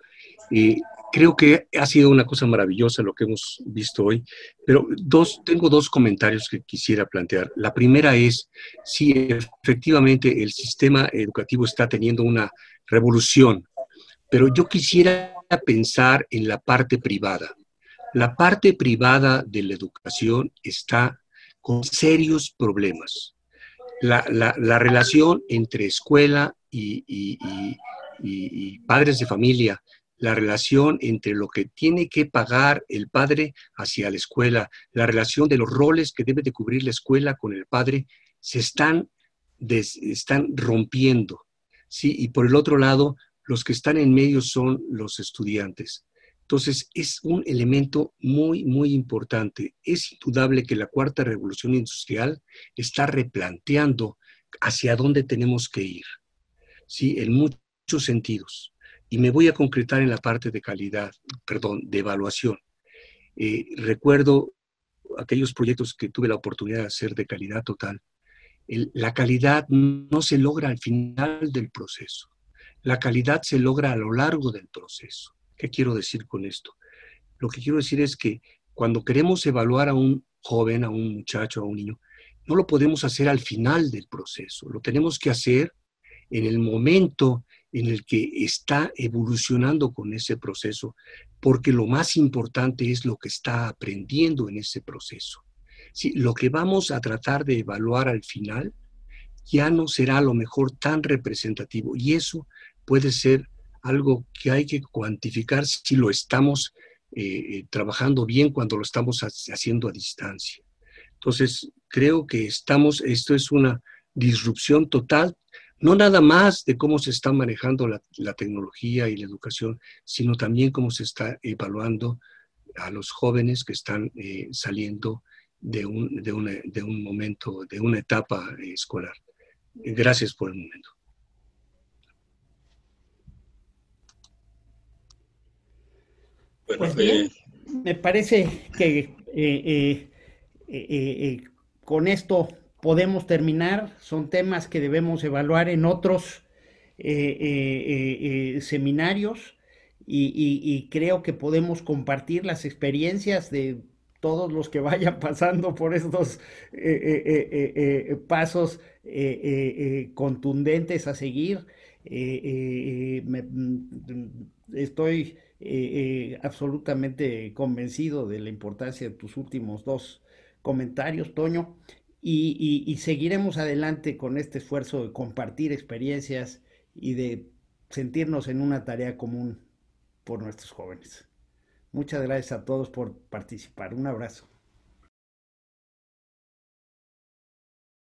Creo que ha sido una cosa maravillosa lo que hemos visto hoy, pero tengo dos comentarios que quisiera plantear. La primera es, sí, efectivamente el sistema educativo está teniendo una revolución, pero yo quisiera pensar en la parte privada. La parte privada de la educación está con serios problemas. La relación entre escuela y padres de familia, la relación entre lo que tiene que pagar el padre hacia la escuela, la relación de los roles que debe de cubrir la escuela con el padre, se están rompiendo, ¿sí? Y por el otro lado, los que están en medio son los estudiantes. Entonces, es un elemento muy, muy importante. Es indudable que la cuarta revolución industrial está replanteando hacia dónde tenemos que ir, ¿sí? En muchos sentidos. Y me voy a concretar en la parte de de evaluación. Recuerdo aquellos proyectos que tuve la oportunidad de hacer de calidad total. La calidad no se logra al final del proceso. La calidad se logra a lo largo del proceso. ¿Qué quiero decir con esto? Lo que quiero decir es que cuando queremos evaluar a un joven, a un muchacho, a un niño, no lo podemos hacer al final del proceso. Lo tenemos que hacer en el momento en el que está evolucionando con ese proceso, porque lo más importante es lo que está aprendiendo en ese proceso. Sí, lo que vamos a tratar de evaluar al final ya no será a lo mejor tan representativo, y eso puede ser algo que hay que cuantificar si lo estamos trabajando bien cuando lo estamos haciendo a distancia. Entonces, creo que esto es una disrupción total, no nada más de cómo se está manejando la tecnología y la educación, sino también cómo se está evaluando a los jóvenes que están saliendo de un momento, de una etapa escolar. Gracias por el momento. Bueno, Pues bien, me parece que con esto podemos terminar. Son temas que debemos evaluar en otros seminarios y creo que podemos compartir las experiencias de todos los que vayan pasando por estos pasos contundentes a seguir. Estoy absolutamente convencido de la importancia de tus últimos dos comentarios, Toño, y seguiremos adelante con este esfuerzo de compartir experiencias y de sentirnos en una tarea común por nuestros jóvenes. Muchas gracias a todos por participar. Un abrazo.